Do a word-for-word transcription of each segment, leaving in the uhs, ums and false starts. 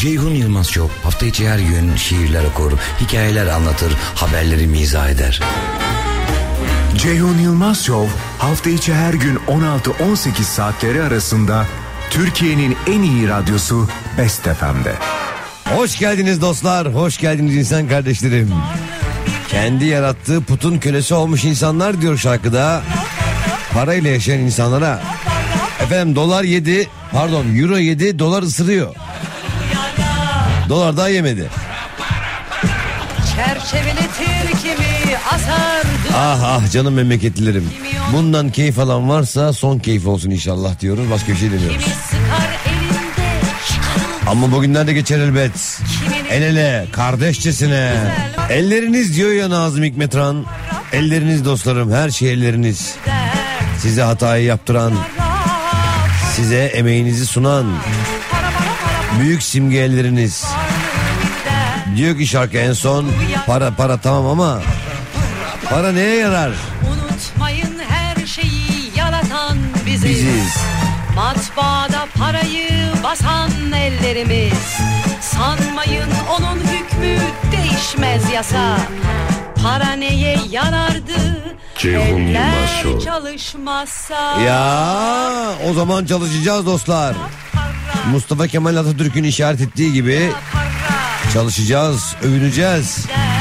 Ceyhun Yılmaz Show hafta içi her gün şiirler okur, hikayeler anlatır, haberleri mizah eder. Ceyhun Yılmaz Show hafta içi her gün on altı on sekiz saatleri arasında Türkiye'nin en iyi radyosu Best F M'de. Hoş geldiniz dostlar, hoş geldiniz insan kardeşlerim. Kendi yarattığı putun kölesi olmuş insanlar diyor şarkıda. Parayla yaşayan insanlara. Efendim dolar yedi, pardon euro yedi, dolar ısırıyor. Dolar daha yemedi. Çerçeveletir kimi asar. Ah ah canım memleketlilerim. Bundan keyif alan varsa son keyif olsun inşallah diyoruz. Başka bir şey demiyoruz. Ama bugünlerde geçer elbet. El ele kardeşçesine. Elleriniz diyor ya Nazım Hikmetran. Elleriniz dostlarım, her şey elleriniz. Size hatayı yaptıran, size emeğinizi sunan büyük simge elleriniz. Diyor ki şarkı en son, para para tamam ama para neye yarar? Unutmayın her şeyi yaratan biziz. Biziz. Matbaada parayı basan ellerimiz. Sanmayın onun hükmü değişmez yasa. Para neye yarardı? Ceyhun Yılmaz Show. Çalışmazsa. Ya o zaman çalışacağız dostlar. Mustafa Kemal Atatürk'ün işaret ettiği gibi çalışacağız, övüneceğiz.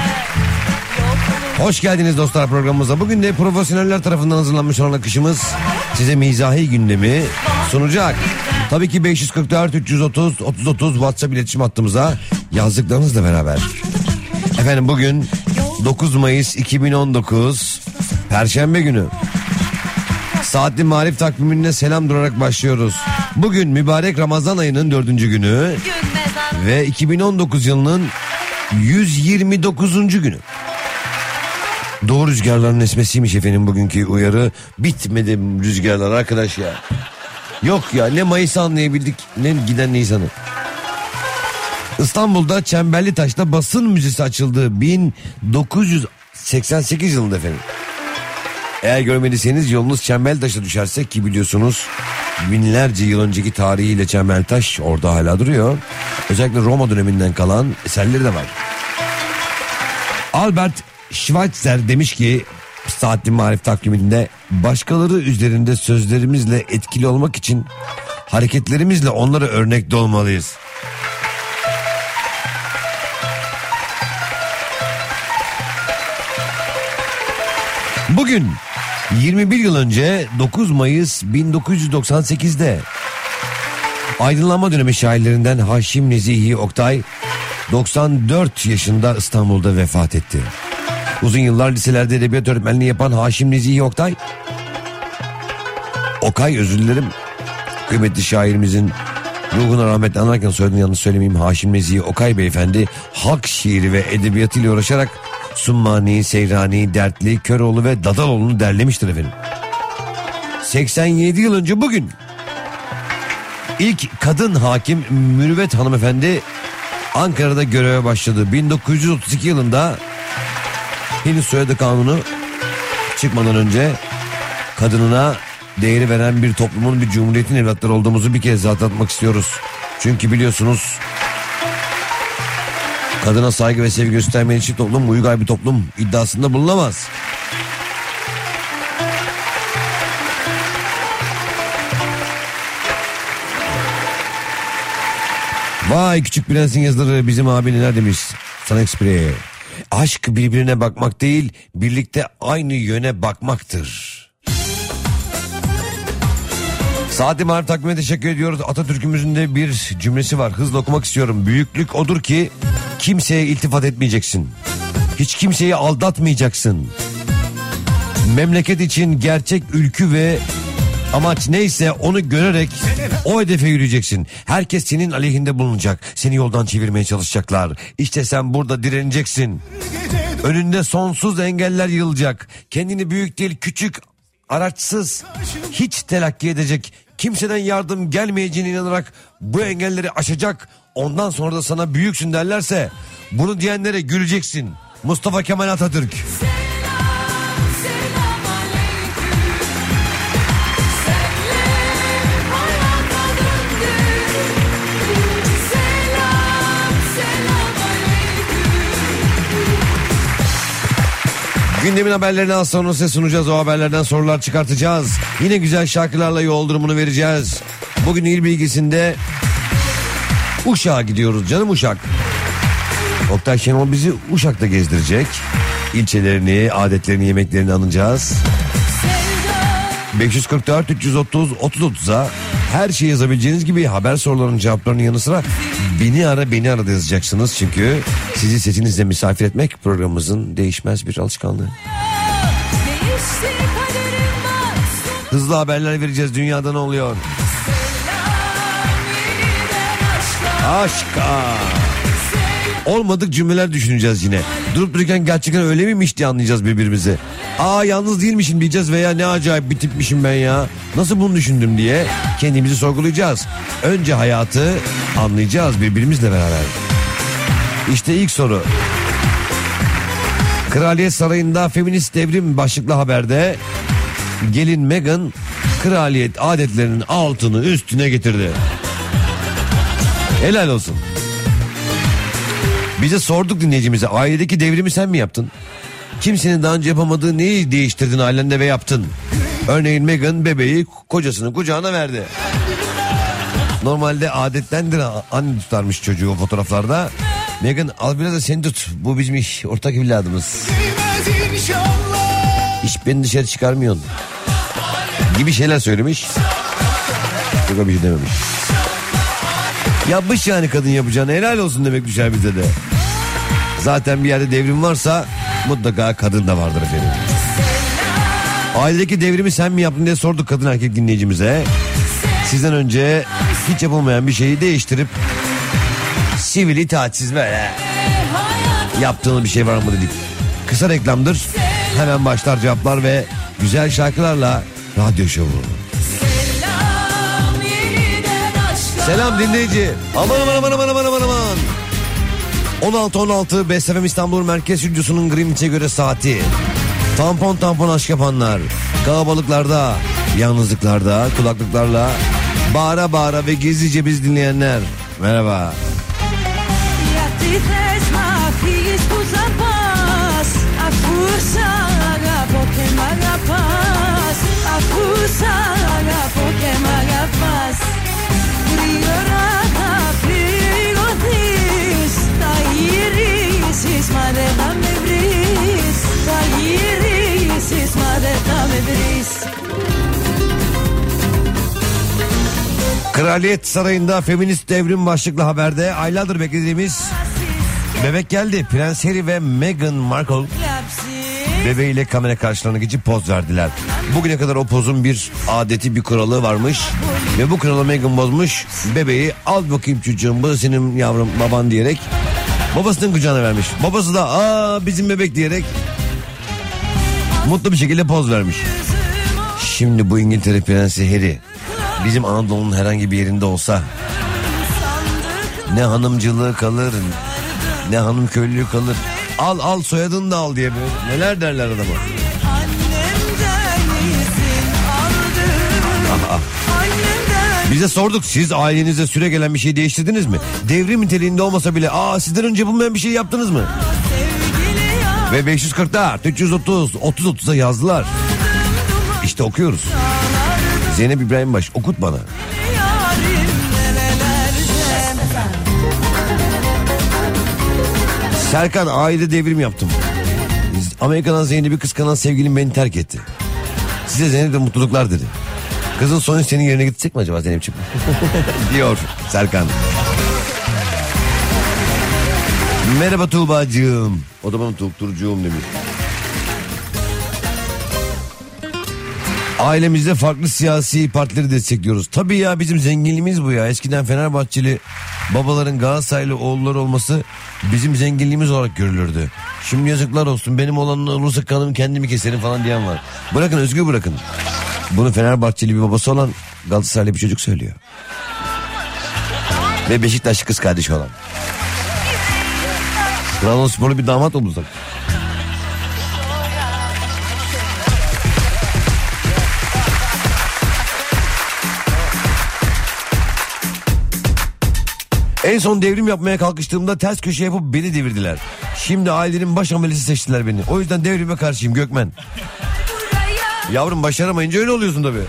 Hoş geldiniz dostlar programımıza. Bugün de profesyoneller tarafından hazırlanmış olan akışımız size mizahi gündemi sunacak. Tabii ki beş yüz kırk dört üç yüz otuz otuz otuz WhatsApp iletişim hattımıza yazdıklarınızla beraber. Efendim bugün dokuz Mayıs iki bin on dokuz Perşembe günü. Saatli Marif takvimine selam durarak başlıyoruz. Bugün mübarek Ramazan ayının dördüncü günü ve iki bin on dokuz yılının yüz yirmi dokuzuncu günü. Doğu rüzgarların esmesiymiş efendim bugünkü uyarı. Bitmedi rüzgarlar arkadaş ya. Yok ya, ne Mayıs'ı anlayabildik ne giden Nisan'ı. İstanbul'da Çemberlitaş'ta basın müzesi açıldı bin dokuz yüz seksen sekiz yılında efendim. Eğer görmediyseniz yolunuz Çemberlitaş'a düşerse, ki biliyorsunuz binlerce yıl önceki tarihiyle Çemberlitaş orada hala duruyor. Özellikle Roma döneminden kalan eserleri de var. Albert Schweitzer demiş ki Saatli Marif takviminde, başkaları üzerinde sözlerimizle etkili olmak için hareketlerimizle onlara örnek de olmalıyız. Bugün yirmi bir yıl önce dokuz Mayıs bin dokuz yüz doksan sekizde aydınlanma dönemi şairlerinden Haşim Nezihi Oktay doksan dört yaşında İstanbul'da vefat etti. Uzun yıllar liselerde edebiyat öğretmenliği yapan Haşim Nezihi Oktay, Okay özür dilerim, kıymetli şairimizin ruhuna rahmetle anarken söylediğim yanlış söylemeyeyim. Haşim Nezihi Okay beyefendi halk şiiri ve edebiyatıyla uğraşarak Summani, Seyrani, Dertli, Köroğlu ve Dadaloğlu'nu derlemiştir efendim. seksen yedi yıl önce bugün ilk kadın hakim Mürüvvet hanımefendi Ankara'da göreve başladı. bin dokuz yüz otuz iki yılında henüz soyadı kanunu çıkmadan önce kadınına değeri veren bir toplumun, bir cumhuriyetin evlatları olduğumuzu bir kez daha hatırlatmak istiyoruz. Çünkü biliyorsunuz kadına saygı ve sevgi göstermeyen hiçbir toplum uygar bir toplum iddiasında bulunamaz. Vay Küçük Prens'in yazıları bizim abi neler demiş Sana Express'e. Aşk birbirine bakmak değil, birlikte aynı yöne bakmaktır. Saatli Marif takvimine teşekkür ediyoruz. Atatürk'ümüzün de bir cümlesi var. Hızla okumak istiyorum. Büyüklük odur ki kimseye iltifat etmeyeceksin. Hiç kimseyi aldatmayacaksın. Memleket için gerçek ülkü ve amaç neyse onu görerek o hedefe yürüyeceksin. Herkes senin aleyhinde bulunacak. Seni yoldan çevirmeye çalışacaklar. İşte sen burada direneceksin. Önünde sonsuz engeller yığılacak. Kendini büyük değil küçük, araçsız, hiç telakki edecek, kimseden yardım gelmeyeceğine inanarak bu engelleri aşacak. Ondan sonra da sana büyüksün derlerse bunu diyenlere güleceksin. Mustafa Kemal Atatürk. Selam Gündemin haberlerini az sonra size sunacağız. O haberlerden sorular çıkartacağız. Yine güzel şarkılarla yol durumunu vereceğiz. Bugün il bilgisinde Uşak'a gidiyoruz canım, Uşak. Oktay Şenol bizi Uşak'ta gezdirecek. İlçelerini, adetlerini, yemeklerini anacağız. beş yüz kırk dört üç yüz otuz otuz otuza her şeyi yazabileceğiniz gibi haber sorularının cevaplarının yanı sıra beni ara beni ara da yazacaksınız. Çünkü sizi sesinizle misafir etmek programımızın değişmez bir alışkanlığı. Hızlı haberler vereceğiz, dünyada ne oluyor? Aşka. Olmadık cümleler düşüneceğiz yine. Durup dururken gerçekten öyle miymiş diye anlayacağız birbirimizi. Aa, yalnız değilmişim diyeceğiz veya ne acayip bir tipmişim ben ya, nasıl bunu düşündüm diye kendimizi sorgulayacağız. Önce hayatı anlayacağız birbirimizle beraber. İşte ilk soru. Kraliyet Sarayı'nda feminist devrim başlıklı haberde gelin Meghan kraliyet adetlerinin altını üstüne getirdi. Helal olsun. Bize sorduk dinleyicimize, ailedeki devrimi sen mi yaptın? Kimsenin daha önce yapamadığı neyi değiştirdin ailende ve yaptın? Örneğin Meghan bebeği kocasının kucağına verdi. Normalde adettendir, anne tutarmış çocuğu o fotoğraflarda. Meghan al biraz da sen tut, bu bizim iş, ortak evladımız. Hiç beni dışarı çıkarmıyorsun gibi şeyler söylemiş. Çok bir şey dememiş. Yapmış yani kadın yapacağını, helal olsun demek düşer bize de. Zaten bir yerde devrim varsa mutlaka kadın da vardır efendim. Ailedeki devrimi sen mi yaptın diye sorduk kadın erkek dinleyicimize. Sizden önce hiç yapılmayan bir şeyi değiştirip sivil itaatsiz böyle yaptığınız bir şey var mı dedik. Kısa reklamdır, hemen başlar cevaplar ve güzel şarkılarla radyo şovu. Selam dinleyici. Aman aman aman aman aman aman aman. on altı on altı Best F M İstanbul Merkez Stüdyosu'nun Greenwich'e göre saati. Tampon tampon aşk yapanlar, kalabalıklarda, yalnızlıklarda, kulaklıklarla bağıra bağıra ve gizlice biz dinleyenler. Merhaba. Kraliyet Sarayı'nda feminist devrim başlıklı haberde aylardır beklediğimiz bebek geldi. Prens Harry ve Meghan Markle bebeğiyle kamera karşılarına geçip poz verdiler. Bugüne kadar o pozun bir adeti, bir kuralı varmış ve bu kuralı Meghan bozmuş. Bebeği al bakayım çocuğum, bu senin yavrum baban diyerek babasının kucağına vermiş. Babası da aa bizim bebek diyerek mutlu bir şekilde poz vermiş. Şimdi bu İngiltere Prensi Harry bizim Anadolu'nun herhangi bir yerinde olsa ne hanımcılığı kalır, ne hanım köylülüğü kalır. Al al soyadını da al diye böyle neler derler adama. Aha. Bize sorduk, siz ailenizde süre gelen bir şey değiştirdiniz mi? Devrim niteliğinde olmasa bile aa sizden önce yapılmayan bir şey yaptınız mı? Ve beş yüz kırk dört üç yüz otuz otuz otuza yazdılar. İşte okuyoruz. Zeynep İbrahim Baş, okut bana. Serkan, aile devrim yaptım. Amerika'dan Zeynep'i kıskanan sevgilim beni terk etti. Size Zeynep'le mutluluklar dedi. Kızın sonu senin yerine gidecek mi acaba Zeynep'ciğim? diyor Serkan. Merhaba Tuğba'cığım. O da bana Tuğturcuğum demiş. Ailemizde farklı siyasi partileri destekliyoruz. Tabii ya, bizim zenginliğimiz bu ya. Eskiden Fenerbahçeli babaların Galatasaraylı oğulları olması bizim zenginliğimiz olarak görülürdü. Şimdi yazıklar olsun, benim olan olursa kanımı kendimi keserim falan diyen var. Bırakın, özgür bırakın. Bunu Fenerbahçeli bir babası olan Galatasaraylı bir çocuk söylüyor. Ve Beşiktaşlı kız kardeşi olan. Trabzonsporlu bir damat mı bulsak? En son devrim yapmaya kalkıştığımda ters köşe yapıp beni devirdiler. Şimdi ailenin baş amelisi seçtiler beni. O yüzden devrime karşıyım Gökmen. Yavrum başaramayınca öyle oluyorsun tabii.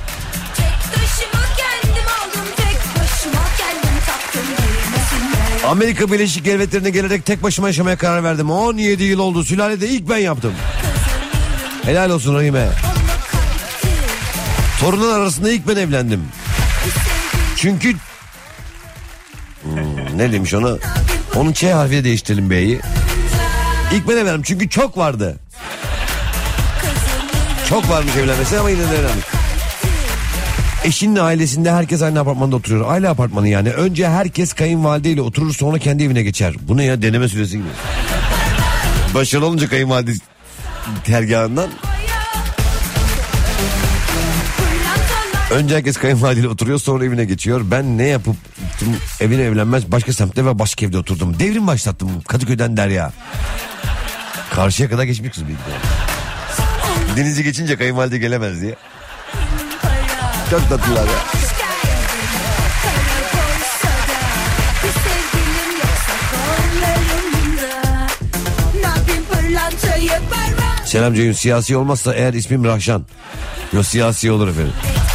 Amerika Birleşik Devletleri'ne gelerek tek başıma yaşamaya karar verdim. on yedi yıl oldu. Sülalede ilk ben yaptım. Helal olsun Rahime. Torunlar arasında ilk ben evlendim. Çünkü... Hmm, ne demiş ona? Onun Ç harfiyle değiştirelim B'yi. İlk ben evlendim çünkü çok vardı. Çok varmış evlenmesi ama yine de evlendik. Eşinin ailesinde herkes aynı apartmanda oturuyor. Aile apartmanı yani. Önce herkes kayınvalideyle oturur, sonra kendi evine geçer. Bu ne ya, deneme süresi gibi. Başarılı olunca kayınvalide tergahından. Önce herkes kayınvalideyle oturuyor, sonra evine geçiyor. Ben ne yapıp evine evlenmez başka semtte ve başka evde oturdum. Devrim başlattım Kadıköy'den Derya. Karşıya kadar geçmiş kız bildi. Denizi geçince kayınvalide gelemez diye. Çok tatlılar ya. Selam Ceyhun, siyasi olmazsa eğer ismim Rahşan. Yok, siyasi olur efendim.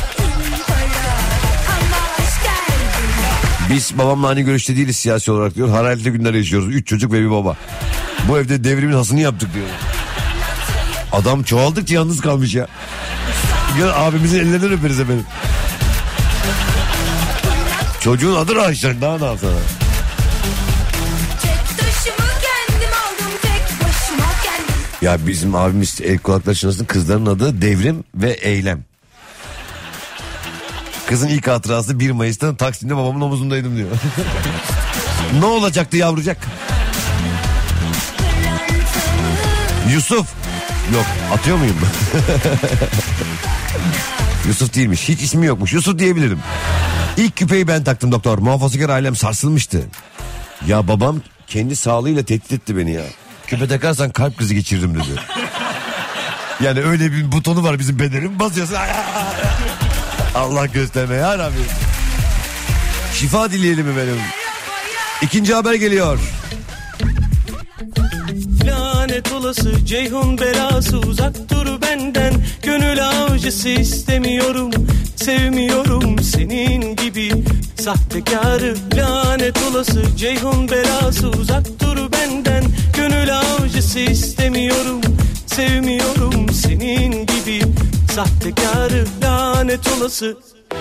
Biz babamla aynı görüşte değiliz siyasi olarak diyor. Hararetli günler yaşıyoruz. Üç çocuk ve bir baba. Bu evde devrimin hasını yaptık diyor. Adam çoğaldıkça yalnız kalmış ya. Ya abimizin ellerinden öperiz efendim. Çocuğun adı Rahşan, daha ne yapsana. Ya bizim abimiz el kulaklar çınlasın, kızların adı Devrim ve Eylem. Kızın ilk hatırası bir Mayıs'ta Taksim'de babamın omuzundaydım diyor. Ne olacaktı yavrucak? Yusuf. Yok, atıyor muyum? Yusuf değilmiş, hiç ismi yokmuş. Yusuf diyebilirim. İlk küpeyi ben taktım doktor. Muhafazakar ailem sarsılmıştı. Ya babam kendi sağlığıyla tehdit etti beni ya. Küpe takarsan kalp krizi geçiririm dedi. Yani öyle bir butonu var bizim bedenin, basıyorsun. Allah gösterme ya Rabbi. Şifa dileyelim efendim. İkinci haber geliyor. Lanet olası Ceyhun belası, uzak dur benden. Gönül avcısı istemiyorum, sevmiyorum senin gibi sahtekarı. Lanet olası Ceyhun belası, uzak dur benden. Gönül avcısı istemiyorum, sevmiyorum senin gibi sahtekarı. Lanet olası.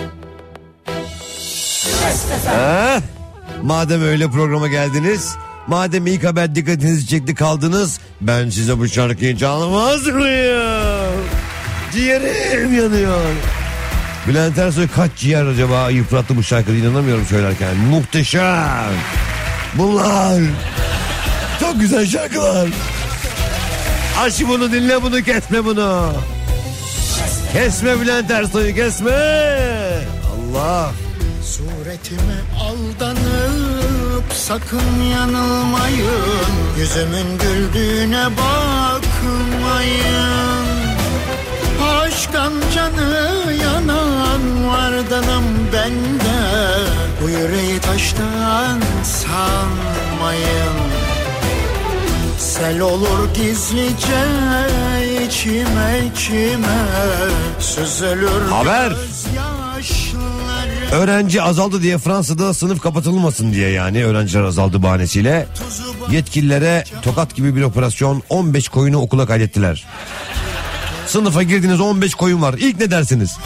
Ha? Madem öyle programa geldiniz, madem ilk haber dikkatinizi çekti kaldınız, ben size bu şarkıyı çalmaz mıyım? Ciğerim yanıyor. Bülent Ersoy kaç ciğer acaba yıprattı bu şarkıyı, inanamıyorum söylerken. Muhteşem. Bunlar çok güzel şarkılar. Aç bunu, dinle bunu, kesme bunu. Kesme Bülent Ersoy'u, kesme. Allah. Suretime aldanıp sakın yanılmayın. Yüzümün güldüğüne bakmayın. Aşktan canı yanan vardanım bende. Bu yüreği taştan sanmayın. Sel olur gizlice içime içime süzülür. Haber. Gözyaşları. Öğrenci azaldı diye Fransa'da sınıf kapatılmasın diye, yani öğrenciler azaldı bahanesiyle yetkililere tokat gibi bir operasyon, on beş koyunu okula kaydettiler. Sınıfa girdiniz, on beş koyun var. İlk ne dersiniz?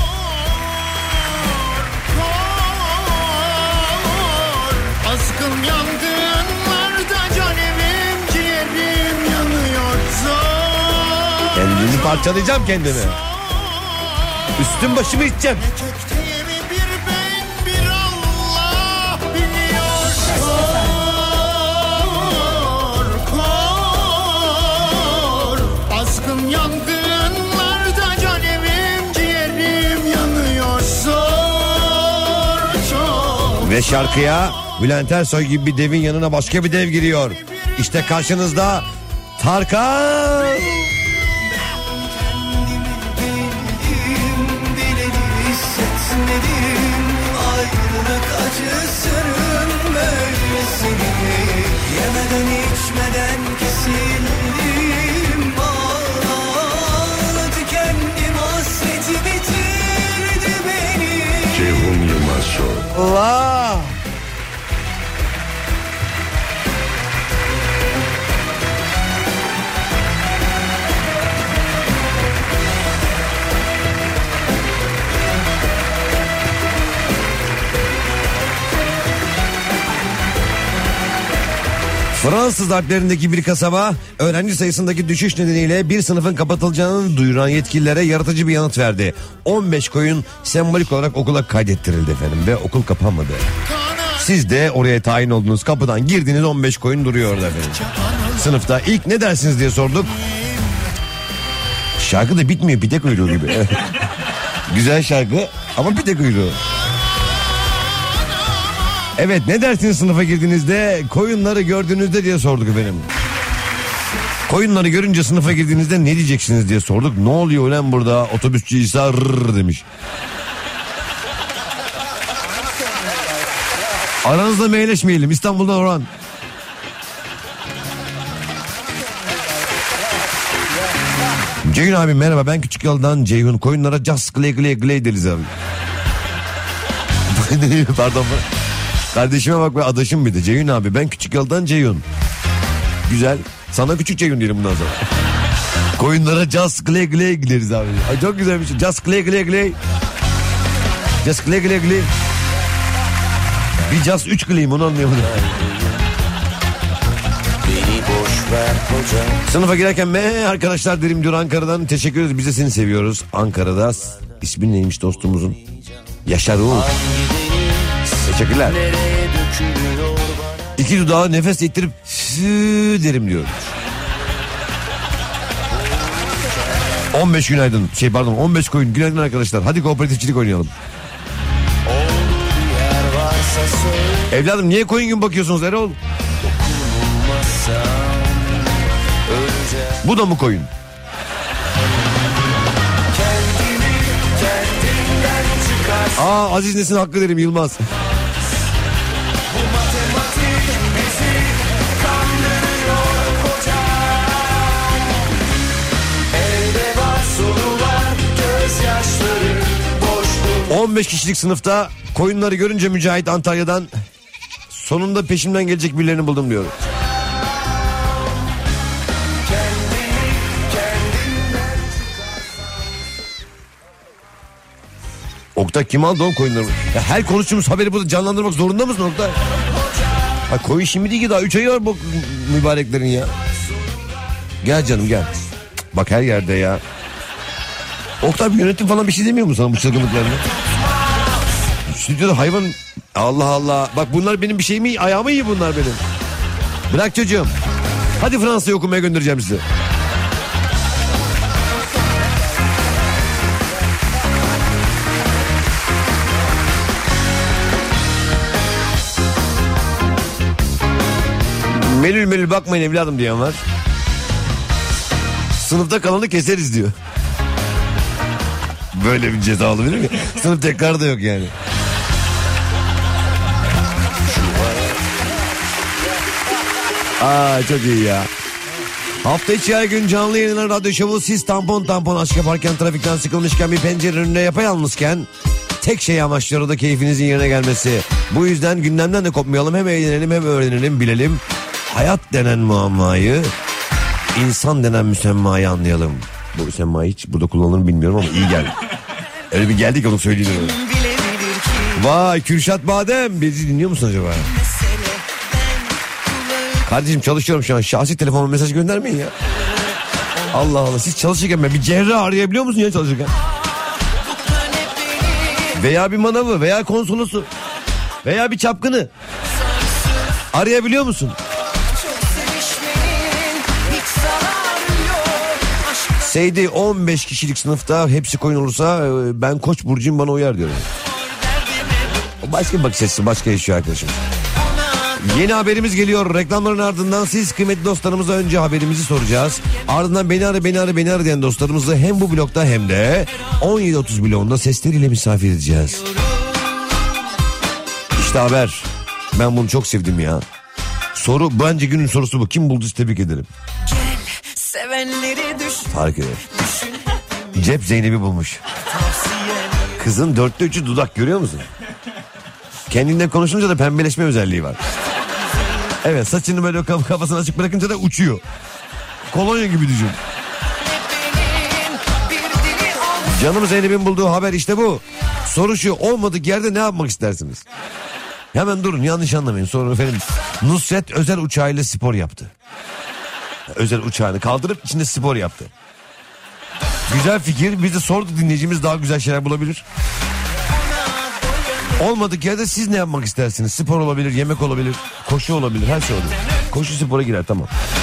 Azgın yangınlarda can evim ciğerim yanıyor. Zor. Kendimi parçalayacağım kendimi. Üstüm başımı içeceğim. Ne çektiğimi bir ben bir Allah biliyor. Kor, kor. Azgın yangınlarda can evim ciğerim yanıyor. Zor çok. Ve şarkıya Bülent Ersoy gibi bir devin yanına başka bir dev giriyor. İşte karşınızda Tarkan. içmeden kesildim. Ağladı kendim, hasreti bitirdi beni. Ceyhun Yılmaz Show. Allah! Fransız Alplerindeki bir kasaba öğrenci sayısındaki düşüş nedeniyle bir sınıfın kapatılacağını duyuran yetkililere yaratıcı bir yanıt verdi. on beş koyun sembolik olarak okula kaydettirildi efendim ve okul kapanmadı. Siz de oraya tayin olduğunuz kapıdan girdiniz, on beş koyun duruyor orada efendim. Sınıfta ilk ne dersiniz diye sorduk. Şarkı da bitmiyor, pide kuyruğu gibi. Güzel şarkı ama pide kuyruğu. Evet, ne dersiniz sınıfa girdiğinizde, koyunları gördüğünüzde diye sorduk efendim. Koyunları görünce sınıfa girdiğinizde ne diyeceksiniz diye sorduk. Ne oluyor lan burada, otobüsçü İsa rrr demiş. Aranızda meyleşmeyelim, İstanbul'dan Orhan. Ceyhun abi merhaba, ben Küçük Yoldan Ceyhun, koyunlara just gley gley gley deriz abi. Pardon. Kardeşime bak be, adaşım bir de Ceyhun abi, ben Küçük Yoldan Ceyhun. Güzel, sana Küçük Ceyhun diyelim bundan sonra. Koyunlara just gley gley gideriz abi. Ay çok güzel bir şey, just gley gley gley. Just gley gley gley. Bir just üç gleyim, onu anlayamadım. Sınıfa girerken me arkadaşlar derim diyor Ankara'dan, teşekkür ederiz, biz de seni seviyoruz. Ankara'da ismin neymiş dostumuzun? Yaşar Uğur. Teşekkürler. İki dudağı nefes ettirip derim diyor. on beş günaydın. Şey pardon on beş koyun. Günaydın arkadaşlar. Hadi kooperatifçilik oynayalım. Evladım niye koyun gibi bakıyorsunuz Erol? Bu da mı koyun? Aa Aziz Nesin hakkı derim Yılmaz. on beş kişilik sınıfta koyunları görünce Mücahit Antalya'dan, sonunda peşimden gelecek birilerini buldum diyor. Oktay kim aldı o koyunları? Ya her konuştuğumuz haberi burada canlandırmak zorunda mısın Oktay? Ha, koyun şimdi değil ki, daha üç ayı var bu mübareklerin ya. Gel canım gel. Bak her yerde ya. Oktay bir yönetim falan bir şey demiyor mu sana bu çılgınlıklarını? Stüdyoda hayvan... Allah Allah. Bak bunlar benim bir şeyim iyi. Ayağımı iyi bunlar benim. Bırak çocuğum. Hadi Fransa'ya okumaya göndereceğim sizi. Melül melül bakmayın evladım diyen var. Sınıfta kalanı keseriz diyor. Böyle bir ceza olabilir mi? Sınıf tekrar da yok yani. Aa çok iyi ya. Hafta içi her gün canlı yayınlanan radyo şovu, siz tampon tampon aşk yaparken, trafikten sıkılmışken, bir pencerenin önünde yapayalnızken tek şey amaçlıyor, o da keyfinizin yerine gelmesi. Bu yüzden gündemden de kopmayalım, hem eğlenelim hem öğrenelim, bilelim. Hayat denen muammayı, insan denen müsemmayı anlayalım. Bu müsemmayı hiç burada kullanılır mı bilmiyorum ama iyi geldi. Öyle bir geldik onu söyleyeyim. Vay Kürşat Badem, bizi dinliyor musun acaba? Kardeşim çalışıyorum şu an, şahsi telefonuma mesaj göndermeyin ya. Allah Allah, siz çalışırken ben bir cerrah arayabiliyor musun ya çalışırken? Veya bir manavı veya konsolosu veya bir çapkını arayabiliyor musun? Seydi on beş kişilik sınıfta hepsi koyun olursa ben Koç burcuyum, bana uyar diyorum. Başka bir bakış açısı, başka yaşıyor arkadaşım. Yeni haberimiz geliyor. Reklamların ardından siz kıymetli dostlarımıza önce haberimizi soracağız. Ardından beni ara beni ara beni ara diyen dostlarımızı hem bu blokta hem de on yedi otuz bloğunda sesleriyle misafir edeceğiz. İşte haber. Ben bunu çok sevdim ya. Soru bence günün sorusu bu. Kim buldu, tebrik ederim. Sevenleri düşün. Fark eder. Cep Zeynep'i bulmuş. Kızın dörtte üçü dudak, görüyor musun? Kendinden konuşunca da pembeleşme özelliği var. Evet, saçını böyle kaf- kafasını açık bırakınca da uçuyor. Kolonya gibi düşün. Canım Zeynep'in bulduğu haber işte bu. Soru şu: olmadık yerde ne yapmak istersiniz? Hemen durun, yanlış anlamayın. Soru efendim. Nusret özel uçağıyla spor yaptı. Özel uçağını kaldırıp içinde spor yaptı. Güzel fikir. Bizi sordu dinleyicimiz, daha güzel şeyler bulabilir. Olmadık yerde siz ne yapmak istersiniz? Spor olabilir, yemek olabilir, koşu olabilir, her şey olabilir. Koşu spora girer, tamam.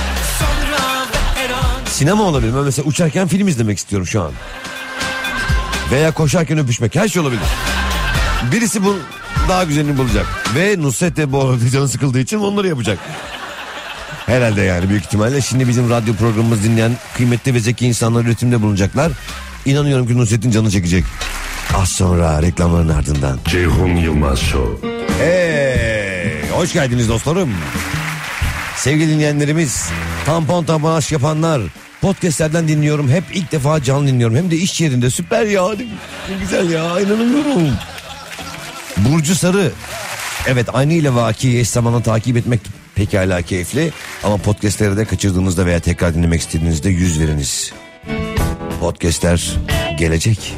Sinema olabilir. Ben mesela uçarken film izlemek istiyorum şu an. Veya koşarken öpüşmek, her şey olabilir. Birisi bu daha güzelini bulacak. Ve Nusret de bu arada canı sıkıldığı için onları yapacak. Herhalde yani, büyük ihtimalle. Şimdi bizim radyo programımız dinleyen kıymetli ve zeki insanlar üretimde bulunacaklar. İnanıyorum ki Nusret'in canı çekecek. Az sonra reklamların ardından. Ceyhun Yılmaz Show. Hey, hoş geldiniz dostlarım. Sevgili dinleyenlerimiz, tampon tampon aşk yapanlar, podcastlerden dinliyorum. Hep ilk defa canlı dinliyorum. Hem de iş yerinde. Süper ya. Ne güzel ya, inanamıyorum. Burcu Sarı. Evet, aynı ile vaki eş zamanla takip etmek pekala keyifli. Ama podcastleri de kaçırdığınızda veya tekrar dinlemek istediğinizde yüz veriniz. Podcastler gelecek.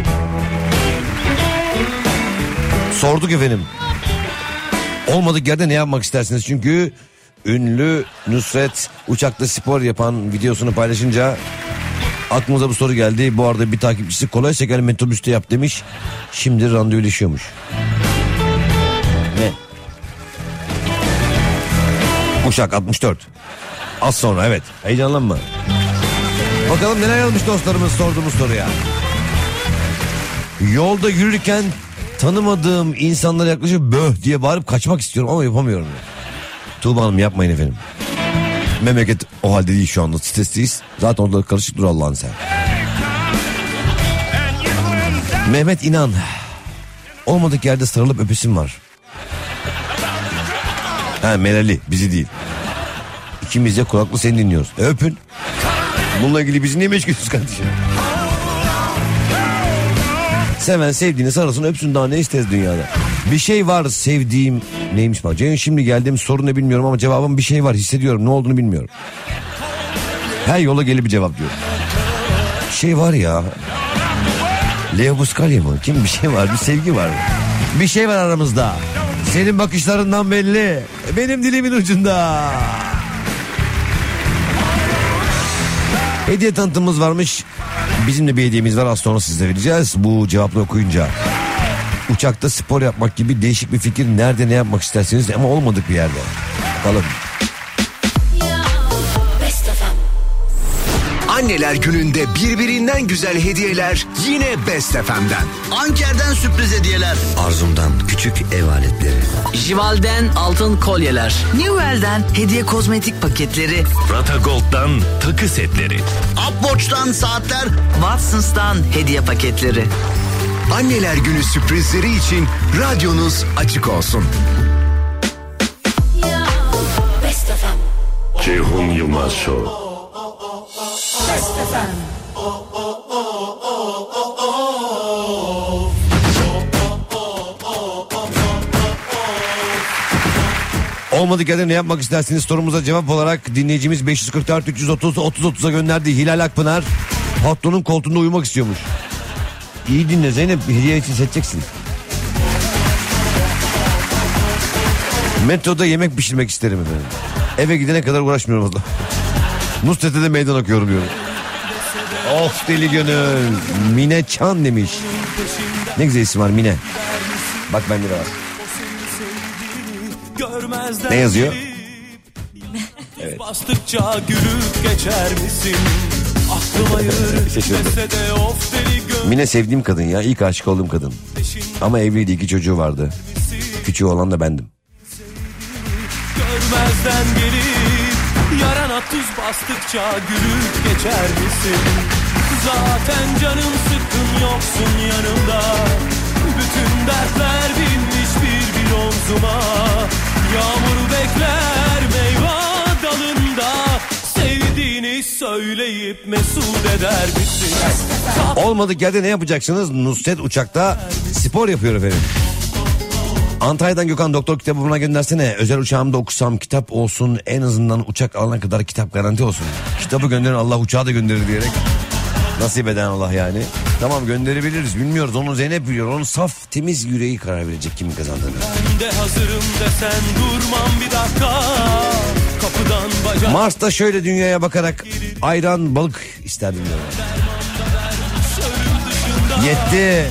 Sorduk efendim. Olmadık yerde ne yapmak istersiniz? Çünkü ünlü Nusret uçakta spor yapan videosunu paylaşınca aklımıza bu soru geldi. Bu arada bir takipçisi kolaysa gel metrobüste yap demiş. Şimdi randevuleşiyormuş. Ne? Uşak altmış dört. Az sonra, evet. Heyecanlanma. Bakalım neler yazmış dostlarımız sorduğumuz soruya. Yolda yürürken tanımadığım insanlara yaklaşıp böh diye bağırıp kaçmak istiyorum ama yapamıyorum. Tuğba Hanım, yapmayın efendim. Memleket o halde değil şu anda, stresliyiz. Zaten orada karışık dur Allah'ın sen. Mehmet İnan. Olmadık yerde sarılıp öpesim var. Ha, Merali, bizi değil. İkimiz de kulaklı seni dinliyoruz. E, öpün. Bununla ilgili bizi niye meşgulüz kardeşim? Seven sevdiğini sarılsın, öpsün, daha ne isteriz dünyada. Bir şey var sevdiğim, neymiş bak. Ceyhun, şimdi geldiğim soru ne bilmiyorum ama cevabım bir şey var, hissediyorum, ne olduğunu bilmiyorum. Her yola gelip bir cevap diyor. Bir şey var ya. Leo Buscaglia mı? Kim? Bir şey var, bir sevgi var. Bir şey var aramızda. Senin bakışlarından belli. Benim dilimin ucunda. Hediye tanıtımımız varmış. Bizim de bir hediyemiz var, az sonra size vereceğiz. Bu cevapları okuyunca. Uçakta spor yapmak gibi değişik bir fikir. Nerede ne yapmak isterseniz ama olmadık bir yerde. Bakalım. Anneler gününde birbirinden güzel hediyeler yine Best F M'den. Anker'den sürpriz hediyeler. Arzum'dan küçük ev aletleri. Jival'den altın kolyeler. Newell'den hediye kozmetik paketleri. Ratagold'dan takı setleri. Upwatch'tan saatler. Watsons'tan hediye paketleri. Anneler günü sürprizleri için radyonuz açık olsun. Ceyhun Yılmaz Show. Olmadık yerde ne yapmak istersiniz sorumuza cevap olarak dinleyicimiz beş yüz kırk dört üç yüz otuz otuz otuza gönderdi. Hilal Akpınar patronun koltuğunda uyumak istiyormuş. İyi dinle Zeynep, hediye için seçeceksin. Metroda yemek pişirmek isterim efendim. Eve gidene kadar uğraşmıyorum o da. Nusret'e de meydan okuyorum diyorum. Of deli gönül. Mine Çan demiş. Ne güzel isim var, Mine. Bak bende de var. Ne yazıyor? Evet. Bastıkça gülüp geçer misin? Aklıma yürü. Mine sevdiğim kadın ya, ilk aşık olduğum kadın. Ama evliydi, iki çocuğu vardı. Küçüğü olan da bendim. Görmezden gelip yarana tuz bastıkça gülüp geçer misin? Zaten canım sıkkın, yoksun yanımda. Bütün dertler binmiş bir bir omzuma. Yağmur bekler söyleyip mesut eder misin? Olmadık yerde ne yapacaksınız? Nusret uçakta spor yapıyor efendim. Antalya'dan Gökhan, doktor kitabı buna göndersene. Özel uçağımda okusam kitap olsun, en azından uçak alana kadar kitap garanti olsun. Kitabı gönderin, Allah uçağı da gönderir diyerek. Nasip eden Allah yani. Tamam, gönderebiliriz, bilmiyoruz. Onu Zeynep biliyor. Onun saf temiz yüreği karar verecek kimin kazandığını. Ben de hazırım desen durmam bir dakika. Kapıdan bacak. Mars'ta şöyle dünyaya bakarak ayran balık isterdim diyor. Yetti.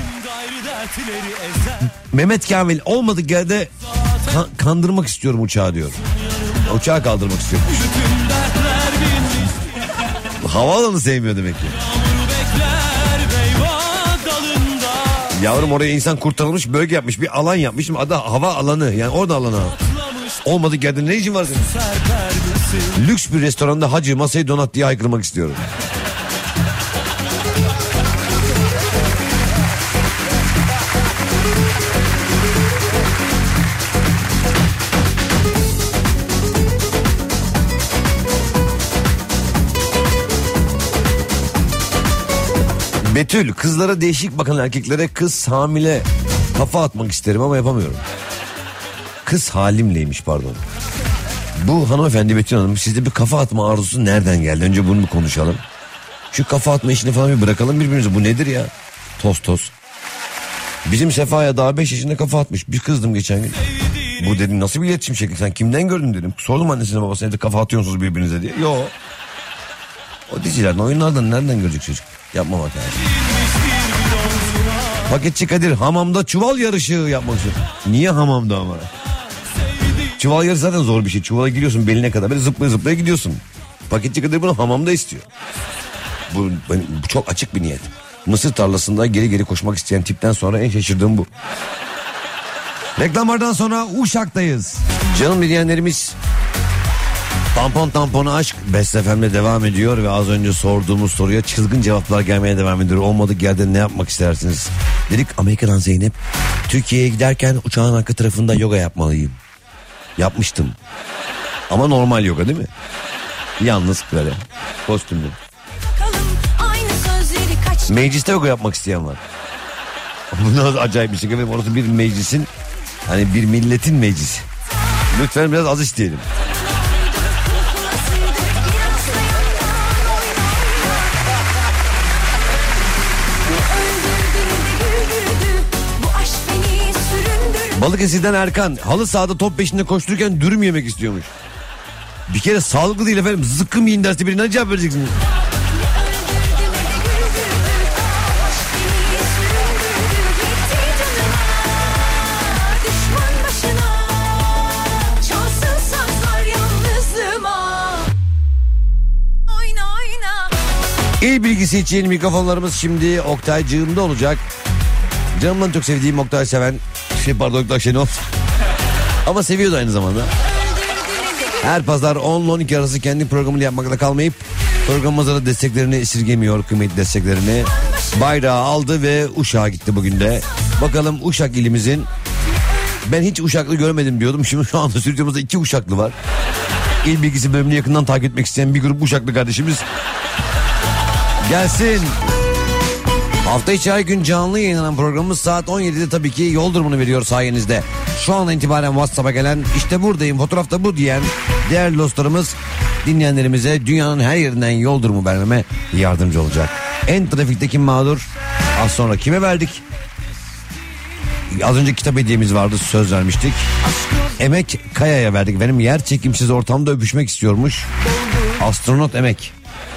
Mehmet Kamil, olmadık yerde kan- kandırmak istiyorum uçağı diyor. Uçağı kaldırmak istiyorum. Havaalanı sevmiyor demek ki. Yavrum, oraya insan kurtarılmış bölge yapmış, bir alan yapmış. Adı hava alanı, yani orada alana. Olmadık yerde ne işin var senin? Lüks bir restoranda hacı masayı donat diye haykırmak istiyorum. Betül, kızlara değişik bakan erkeklere kız hamile kafa atmak isterim ama yapamıyorum. Kız halimleymiş, pardon. Bu hanımefendi Betül Hanım, sizde bir kafa atma arzusu nereden geldi? Önce bunu bir konuşalım. Şu kafa atma işini falan bir bırakalım birbirimize. Bu nedir ya? Toz toz. Bizim Sefa'ya daha beş yaşında kafa atmış. Bir kızdım geçen gün. Bu dedim nasıl bir iletişim şekli, sen kimden gördün dedim. Sordum annesine babasına, dedi kafa atıyorsunuz birbirinize diye. Yo. O dizilerden, oyunlardan nereden görecek çocuk? Yapmamak lazım. Paketçi Kadir, hamamda çuval yarışı yapmak istiyor. Niye hamamda ama? Çuval yarışı zaten zor bir şey. Çuvala giriyorsun beline kadar, böyle zıplaya zıplaya gidiyorsun. Paketçi Kadir bunu hamamda istiyor. Bu, bu çok açık bir niyet. Mısır tarlasında geri geri koşmak isteyen tipten sonra en şaşırdığım bu. Reklamlardan sonra Uşak'tayız. Canım dinleyenlerimiz, Tampon Tampona Aşk Best F M'le devam ediyor ve az önce sorduğumuz soruya çılgın cevaplar gelmeye devam ediyor. Olmadık yerde ne yapmak istersiniz? Dedik Amerika'dan Zeynep, Türkiye'ye giderken uçağın arka tarafında yoga yapmalıyım. Yapmıştım. Ama normal yoga değil mi? Yalnız böyle kostümlü. Mecliste yoga yapmak isteyen var. Bu nasıl acayip bir şey. Efendim, orası bir meclisin, hani bir milletin meclisi. Lütfen biraz az isteyelim. Balıkesir'den Erkan, halı sahada top peşinde koştururken dürüm yemek istiyormuş. Bir kere sağlıklı değil efendim. Zıkkım yiyin derse birine cevap vereceksiniz. İl bilgisi için mikrofonlarımız şimdi Oktaycığımda olacak. Canımdan çok sevdiğim Oktay seven, şey pardon Oktay Şenol. Ama seviyordu aynı zamanda. Her pazar on ile on iki arası kendi programını yapmakla kalmayıp programımıza da desteklerini esirgemiyor, kıymetli desteklerini. Bayrağı aldı ve Uşak'a gitti bugün de. Bakalım Uşak ilimizin, ben hiç Uşaklı görmedim diyordum. Şimdi şu anda stüdyomuzda iki Uşaklı var. İl bilgisi bölümünü yakından takip etmek isteyen bir grup Uşaklı kardeşimiz gelsin. Hafta içi her gün canlı yayınlanan programımız saat on yedide tabii ki yol durumunu veriyor sayenizde. Şu andan itibaren WhatsApp'a gelen, işte buradayım, fotoğrafta bu diyen değerli dostlarımız, dinleyenlerimize dünyanın her yerinden yol durumu vermeme yardımcı olacak. En trafikte kim mağdur? Az sonra kime verdik? Az önce kitap hediyemiz vardı, söz vermiştik. Emek Kaya'ya verdik. Benim yer çekimsiz ortamda öpüşmek istiyormuş. Astronot Emek.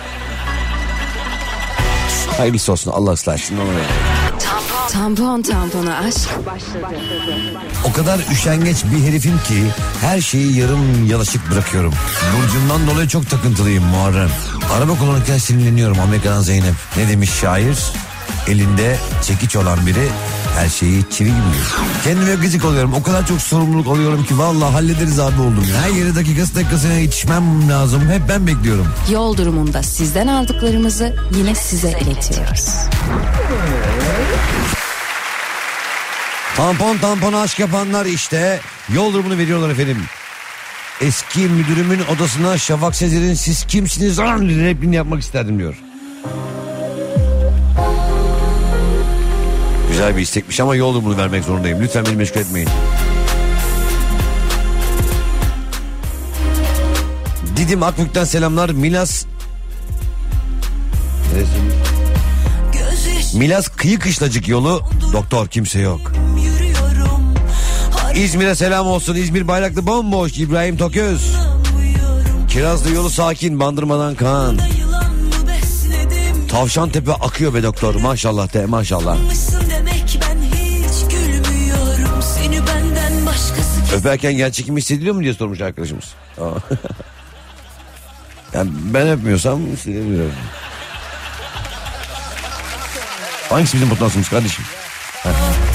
Hayırlısı olsun, Allah ıslah etsin. Tampon tampona aşk başladı. O kadar üşengeç bir herifim ki her şeyi yarım yalaşık bırakıyorum. Burcumdan dolayı çok takıntılıyım Muharrem. Araba kullanırken sinirleniyorum. Amerika'dan Zeynep. Ne demiş şair? Elinde çekiç olan biri her şeyi çivi gibi görüyor. Kendime gıcık oluyorum. O kadar çok sorumluluk alıyorum ki vallahi hallederiz abi oldum. Her yere dakikası dakikasına yetişmem lazım. Hep ben bekliyorum. Yol durumunda sizden aldıklarımızı yine size iletiyoruz. Tampon tampona aşk yapanlar işte yol durumunu veriyorlar efendim. eski müdürümün odasına Şafak Sezer'in siz kimsiniz lan repliğini yapmak isterdim diyor. Güzel bir istekmiş ama yolda bunu vermek zorundayım. Lütfen beni meşgul etmeyin. Didim Akbük'ten selamlar. Milas Milas Kıyı Kışlacık yolu. Doktor kimse yok. İzmir'e selam olsun. İzmir Bayraklı bomboş. İbrahim Toköz. Kirazlı yolu sakin. Bandırmadan Kaan. Tavşantepe akıyor be doktor. Maşallah de maşallah. Öperken gerçek mi hissediliyor mu diye sormuş arkadaşımız. Yani ben öpmüyorsam hissedemiyorum. Hangisi bizim potansiyumuz kardeşim? Ha.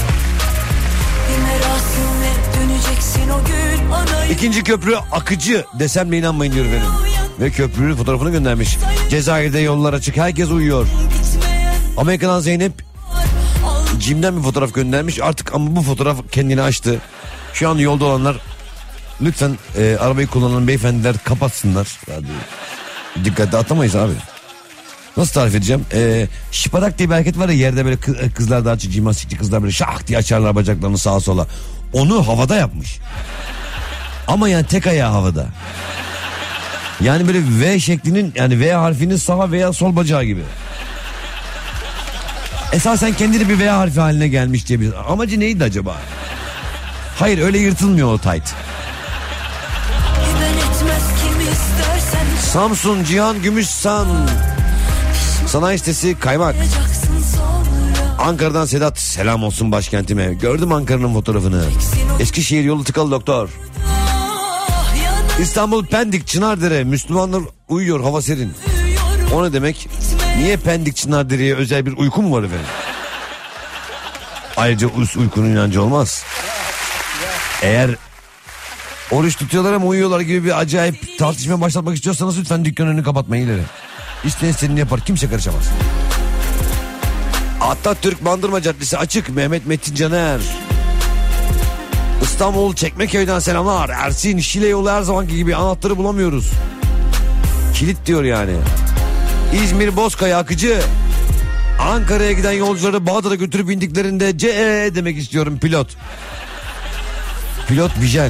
İkinci köprü akıcı desem de inanmayın diyor benim. Ve köprünün fotoğrafını göndermiş. Cezayir'de yollar açık, herkes uyuyor. Amerika'dan Zeynep Cim'den bir fotoğraf göndermiş. Artık ama bu fotoğraf kendini açtı. Şu an yolda olanlar lütfen e, arabayı kullanan beyefendiler kapatsınlar. Hadi. Dikkatli atamayız abi. Nasıl tarif edeceğim? Ee, şıpadak diye bir hareket var ya, yerde böyle kız, kızlar daha açık, jimnastikçi kızlar böyle şak diye açarlar bacaklarını sağa sola. Onu havada yapmış. Ama yani tek ayağı havada. Yani böyle V şeklinin, yani V harfinin sağ veya sol bacağı gibi. Esasen kendini bir V harfi haline gelmiş diye bir... Amacı neydi acaba? Hayır, öyle yırtılmıyor o tight. Samsun Cihan Gümüşsan Sanayi sitesi Kaymak. Ankara'dan Sedat selam olsun başkentime. Gördüm Ankara'nın fotoğrafını. Eskişehir yolu tıkalı doktor. İstanbul Pendik Çınardere. Müslümanlar uyuyor, hava serin. O ne demek? Niye Pendik Çınardere'ye özel bir uyku mu var efendim? Ayrıca uykunun inancı olmaz. Eğer oruç tutuyorlar ama uyuyorlar gibi bir acayip tartışma başlatmak istiyorsanız lütfen dükkanın önünü kapatmayın ileri. İsteyen istediğini yapar, kimse karışamaz. Atatürk Bandırma Caddesi açık. Mehmet Metin Caner. İstanbul Çekmeköy'den selamlar. Ersin Şile yolu her zamanki gibi, anahtarı bulamıyoruz. Kilit diyor yani. İzmir Bozkaya akıcı. Ankara'ya giden yolcuları Bağdat'a götürüp indiklerinde C E demek istiyorum pilot. Pilot Bijen.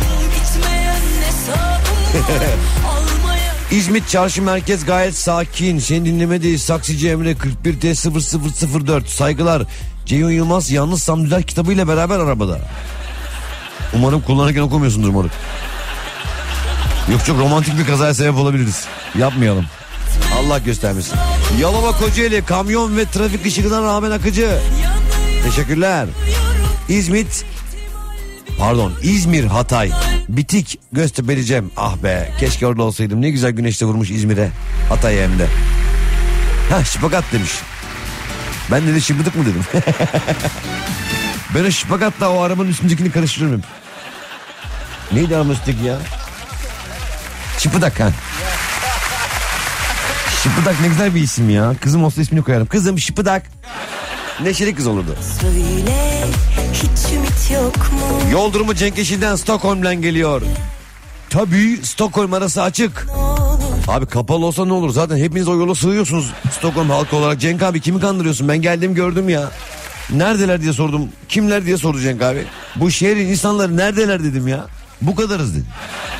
İzmit Çarşı Merkez gayet sakin. Seni dinlemedeyiz. Saksıcı Emre kırk bir T sıfır sıfır sıfır dört. Saygılar. Ceyhun Yılmaz Yalnız Samdüler kitabıyla beraber arabada. Umarım kullanırken okumuyorsundur moruk. Yok, çok romantik bir kazaya sebep olabiliriz. Yapmayalım. Allah göstermesin. Yalova Kocaeli kamyon ve trafik ışığına rağmen akıcı. Teşekkürler. İzmit Pardon İzmir Hatay Bitik Göztepe'li Cem. Ah be, keşke orada olsaydım. Ne güzel güneşte vurmuş İzmir'e, Hatay'a hem de. Hah, şıpakat demiş. Ben de şıpıdık mı dedim. Ben o şıpakatla o arabanın üstündekini karıştırırım hep. Neydi arabanın üstteki ya? Şıpıdak ha. Şıpıdak ne güzel bir isim ya. Kızım olsa ismini koyarım. Kızım Şıpıdak. Neşeli kız olurdu. Söyle, hiç ümit yok mu? Yol durumu Cenk Yeşil'den Stockholm'den geliyor. Tabii Stockholm arası açık. Abi kapalı olsa ne olur? Zaten hepiniz o yola sığıyorsunuz Stockholm halkı olarak. Cenk abi kimi kandırıyorsun? Ben geldim gördüm ya. Neredeler diye sordum. Kimler diye sordu Cenk abi. Bu şehrin insanları neredeler dedim ya. Bu kadarız dedim.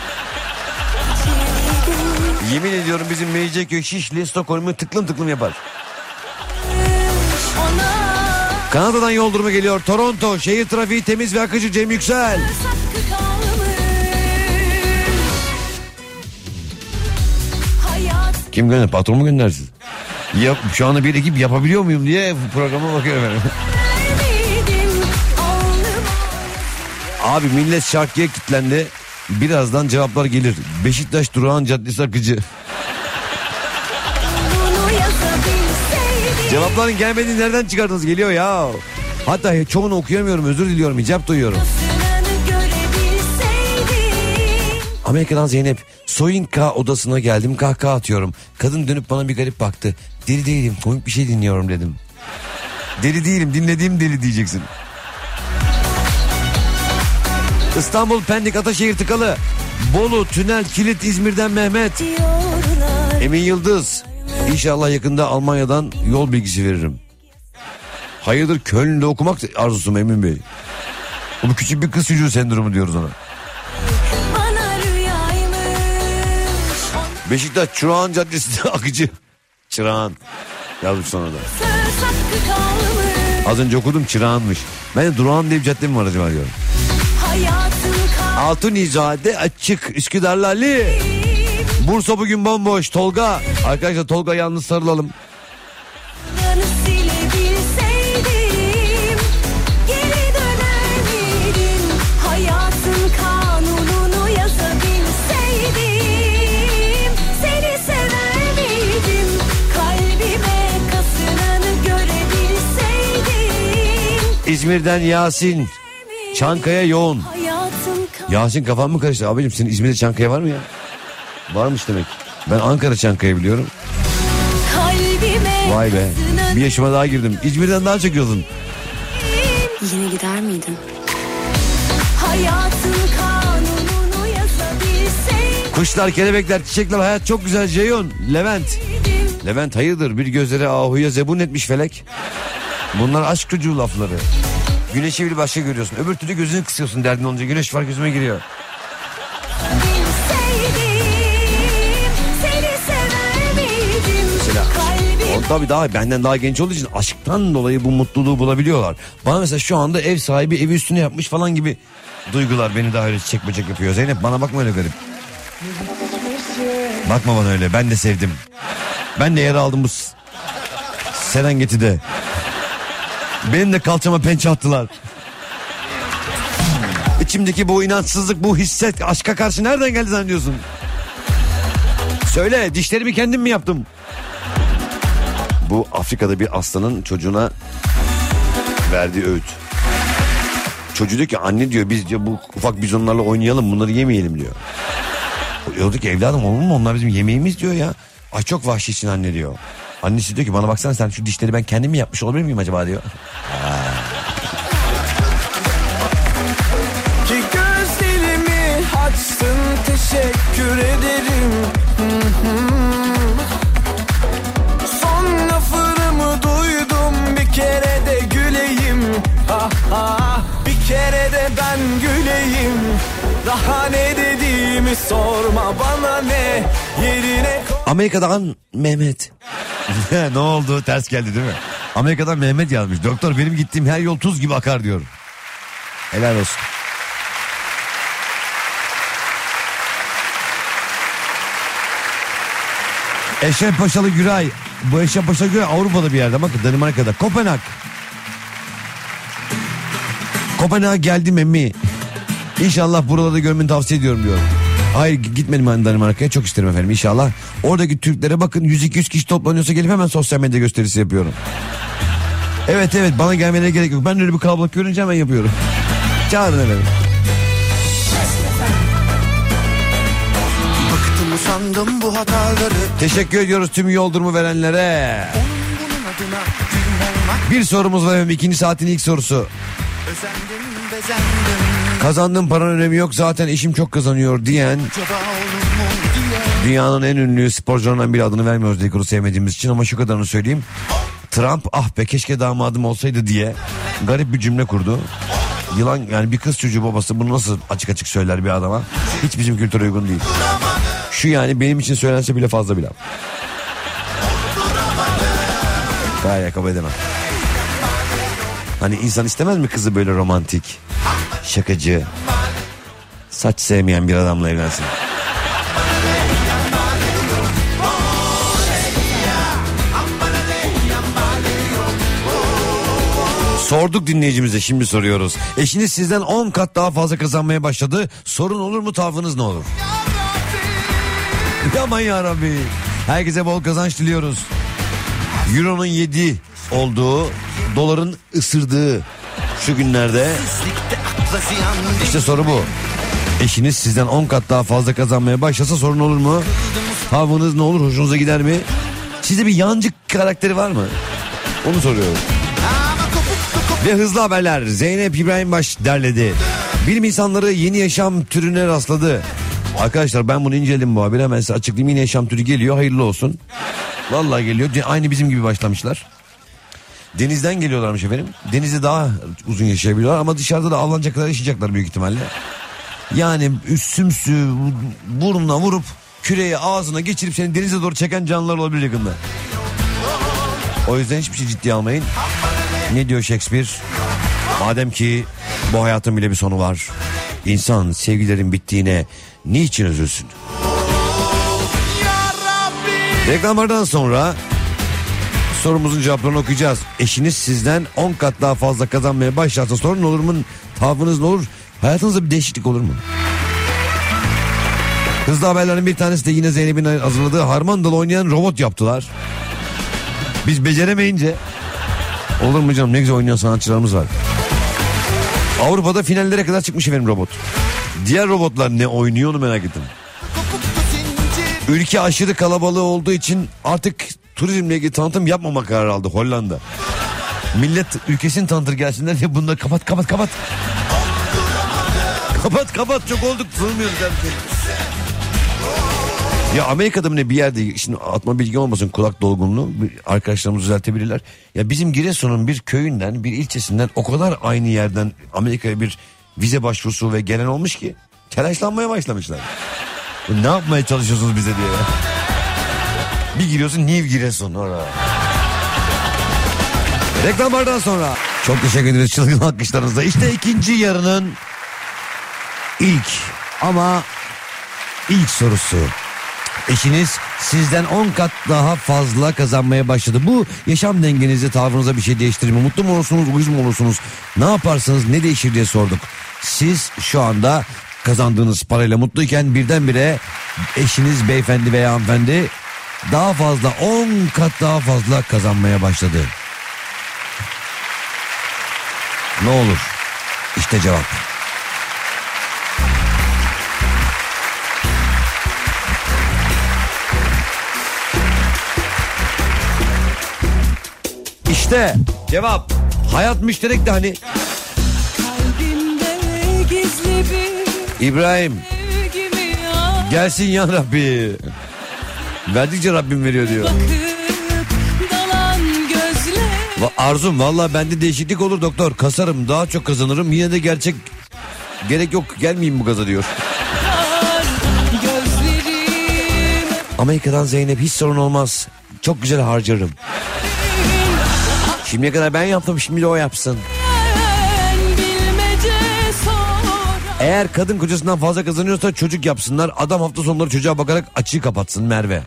Yemin ediyorum bizim Meyceköy, Şişli, Stockholm'u tıklım tıklım yapar. Kanada'dan yol durumu geliyor. Toronto şehir trafiği temiz ve akıcı. Cem Yüksel. Kim gönder? Patron mu göndersin? Yap, şu anda bir ekip yapabiliyor muyum diye programa bakıyorum efendim. Abi millet şarkıya kilitlendi. Birazdan cevaplar gelir. Beşiktaş Durağan Caddesi akıcı. Cevapların gelmediğini nereden çıkardınız? Geliyor ya. Hatta çoğunu okuyamıyorum, özür diliyorum, icap duyuyorum. Amerika'dan Zeynep. Soyinka odasına geldim, kahkaha atıyorum. Kadın dönüp bana bir garip baktı. Deli değilim, komik bir şey dinliyorum dedim. Deli değilim, dinlediğim deli diyeceksin. İstanbul Pendik Ataşehir tıkalı. Bolu, Tünel, Kilit, İzmir'den Mehmet. Emin Yıldız. İnşallah yakında Almanya'dan yol bilgisi veririm. Hayırdır, Köln'de okumak arzusum Emin Bey. Bu küçük bir kız çocuğu sendromu diyoruz ona. Beşiktaş Çırağan Caddesi'nde Akıcı. Çırağan. Yazmış sonra da. Az önce okudum Çırağan'mış. Ben de Durağan diye bir cadde mi var acaba diyorum. Altunizade açık. Üsküdar'la Ali. Bursa bugün bomboş. Tolga. Arkadaşlar Tolga yalnız sarılalım. İzmir'den Yasin. Çankaya yoğun. Yasin kafam mı karıştı? Abicim senin İzmir'de Çankaya var mı ya? Varmış demek. Ben Ankara Çankaya biliyorum. Vay be. Bir yaşıma daha girdim. İzmir'den daha çok yolun. Yine gider miydin? Kuşlar, kelebekler, çiçekler, hayat çok güzel. Ceyhun, Levent. Levent hayırdır, bir gözleri ahuya zebun etmiş felek. Bunlar aşk çocuğu lafları. Güneşi bir başka görüyorsun. Öbür türlü gözünü kısıyorsun derdin olunca. Güneş var gözüme giriyor. Mesela o tabii daha benden daha genç olduğu için aşktan dolayı bu mutluluğu bulabiliyorlar. Bana mesela şu anda ev sahibi evi üstüne yapmış falan gibi duygular beni daha öyle çiçek böcek yapıyor. Zeynep bana bakma öyle garip. Bakma bana öyle, ben de sevdim. Ben de yer aldım bu Serengeti'de. Benim de kalçama pençe attılar. İçimdeki bu inançsızlık, bu hisset aşka karşı nereden geldi zannediyorsun? Söyle, dişlerimi kendim mi yaptım? Bu Afrika'da bir aslanın çocuğuna verdiği öğüt. Çocuğu diyor ki anne diyor biz diyor bu ufak bizonlarla oynayalım, bunları yemeyelim diyor. Diyor ki evladım olur mu, onlar bizim yemeğimiz diyor ya. Ay çok vahşisin anne diyor. Annesi diyor ki bana baksana sen şu dişleri ben kendim mi yapmış olabilir miyim acaba diyor. Ki gözlerimi açtın teşekkür ederim. Son lafını duydum bir kere de güleyim. Ha ha bir kere de ben güleyim. Daha ne dediğimi sorma bana ne yerine koy. Amerika'dan Mehmet. Ne oldu? Ters geldi değil mi? Amerika'dan Mehmet yazmış. Doktor benim gittiğim her yol tuz gibi akar diyor. Helal olsun. Eşref Paşalı Güray. Bu Eşref Paşalı Güray Avrupa'da bir yerde. Bakın Danimarka'da. Kopenhag. Kopenhag'a geldim emmi. İnşallah buralarda görmeni tavsiye ediyorum diyor. Hayır gitmedim ben Danimarka'ya, çok isterim efendim inşallah. Oradaki Türklere bakın yüz iki yüz kişi toplanıyorsa gelip hemen sosyal medya gösterisi yapıyorum. Evet evet bana gelmelerine gerek yok. Ben öyle bir kalabalık görünce hemen yapıyorum. Çağırın efendim. Bıktım usandım bu hataları. Teşekkür ediyoruz tüm yol durumu verenlere. Bir sorumuz var efendim, ikinci saatin ilk sorusu. Özendim bezendim. Kazandığım paranın önemi yok zaten eşim çok kazanıyor diyen dünyanın en ünlü sporcularından biri, adını vermiyoruz dekoru sevmediğimiz için ama şu kadarını söyleyeyim. Trump ah be keşke damadım olsaydı diye garip bir cümle kurdu. Yılan yani bir kız çocuğu babası bunu nasıl açık açık söyler bir adama? Hiç bizim kültüre uygun değil. Şu yani benim için söylense bile fazla bile. Gayet kabul edemem. Hani insan istemez mi kızı böyle romantik, şakacı, saç sevmeyen bir adamla evlensin? Sorduk dinleyicimize, şimdi soruyoruz. Eşiniz sizden on kat daha fazla kazanmaya başladı. Sorun olur mu, tavrınız ne olur? Aman yarabbi. Herkese bol kazanç diliyoruz. Euro'nun yedi olduğu, doların ısırdığı şu günlerde işte soru bu. Eşiniz sizden on kat daha fazla kazanmaya başlasa sorun olur mu? Tavrınız ne olur? Hoşunuza gider mi? Sizde bir yancı karakteri var mı? Onu soruyorum. Ve hızlı haberler. Zeynep İbrahimbaş derledi. Bilim insanları yeni yaşam türüne rastladı. Arkadaşlar ben bunu inceledim bu haberi, hemen size açıklayayım. Yine yaşam türü geliyor, hayırlı olsun. Vallahi geliyor, aynı bizim gibi başlamışlar. Denizden geliyorlarmış efendim. Denizde daha uzun yaşayabiliyorlar ama dışarıda da avlanacak kadar yaşayacaklar büyük ihtimalle. Yani üstümsü burnuna vurup küreği ağzına geçirip seni denize doğru çeken canlılar olabilir yakında. O yüzden hiçbir şey ciddiye almayın. Ne diyor Shakespeare? Madem ki bu hayatın bile bir sonu var, İnsan sevgilerin bittiğine niçin üzülsün? Reklamlardan sonra sorumuzun cevaplarını okuyacağız. Eşiniz sizden on kat daha fazla kazanmaya başlarsa sorun olur mu? Tavrınız ne olur? Hayatınızda bir değişiklik olur mu? Hızlı haberlerin bir tanesi de yine Zeynep'in hazırladığı harmandalı oynayan robot yaptılar. Biz beceremeyince olur mu canım, ne güzel oynayan sanatçılarımız var. Avrupa'da finallere kadar çıkmış efendim robot. Diğer robotlar ne oynuyor onu merak ettim. Ülke aşırı kalabalığı olduğu için artık turizmle ilgili tanıtım yapmama kararı aldı Hollanda. Millet ülkesini tanıtır gelsinler diye bunları kapat kapat kapat. Kapat kapat, çok olduk, sığmıyoruz. Ya Amerika'da mı ne bir yerde, şimdi atma bilgi olmasın, kulak dolgunluğu arkadaşlarımız düzeltebilirler. Ya bizim Giresun'un bir köyünden, bir ilçesinden o kadar aynı yerden Amerika'ya bir vize başvurusu ve gelen olmuş ki telaşlanmaya başlamışlar. Ne yapmaya çalışıyorsunuz bize diye. Bir giriyorsun New Giresun orada. Reklamlardan sonra çok teşekkür ederiz çılgın alkışlarınızla. İşte ikinci yarının ilk ama ilk sorusu. Eşiniz sizden on kat daha fazla kazanmaya başladı. Bu yaşam dengenizde, tavrınıza bir şey değiştirir mi? Mutlu mu olursunuz, uyuz mu olursunuz? Ne yaparsınız, ne değişir diye sorduk. Siz şu anda kazandığınız parayla mutluyken birdenbire eşiniz beyefendi veya hanımefendi daha fazla, on kat daha fazla kazanmaya başladı. Ne olur? İşte cevap. İşte cevap. Hayat müşterek de hani. Gizli bir İbrahim gelsin ya Rabbi. Verdikçe Rabbim veriyor diyor. Va- Arzum vallahi bende değişiklik olur doktor. Kasarım, daha çok kazanırım. Yine de gerçek gerek yok, gelmeyeyim bu gaza diyor. Amerika'dan Zeynep, hiç sorun olmaz. Çok güzel harcarım. Şimdiye kadar ben yaptım, şimdi de o yapsın. Eğer kadın kocasından fazla kazanıyorsa çocuk yapsınlar. Adam hafta sonları çocuğa bakarak açığı kapatsın Merve.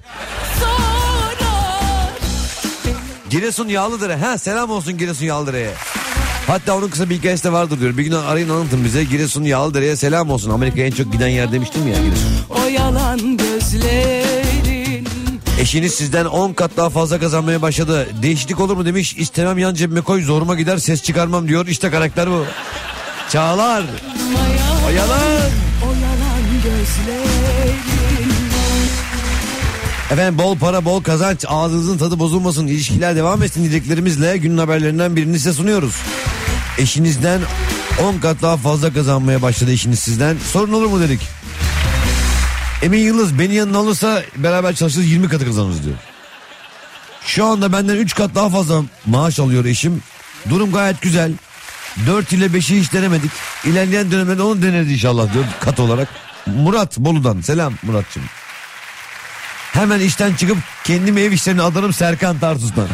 Giresun Yağlıdere. Ha, selam olsun Giresun Yağlıdere'ye. Hatta onun kısa bir hikayesi de vardır diyor. Bir gün arayın anlatın bize. Giresun Yağlıdere'ye selam olsun. Amerika'ya en çok giden yer demiştim ya Giresun. O yalan gözlerin. Eşiniz sizden on kat daha fazla kazanmaya başladı. Değişiklik olur mu demiş. İstemem, yan cebime koy, zoruma gider, ses çıkarmam diyor. İşte karakter bu. Çağlar. O yalan. O yalan gözlerin. Efendim bol para, bol kazanç, ağzınızın tadı bozulmasın, ilişkiler devam etsin dileklerimizle günün haberlerinden birini size sunuyoruz. Eşinizden on kat daha fazla kazanmaya başladı eşiniz sizden. Sorun olur mu dedik. Emin Yıldız beni yanına alırsa beraber çalışırız, yirmi katı kazanırız diyor. Şu anda benden üç kat daha fazla maaş alıyor eşim. Durum gayet güzel. dört ile beşi hiç denemedik. İlerleyen dönemde onu deneriz inşallah diyor kat olarak. Murat Bolu'dan selam Murat'cığım. Hemen işten çıkıp kendimi ev işlerine adarım Serkan Tarsus'tan.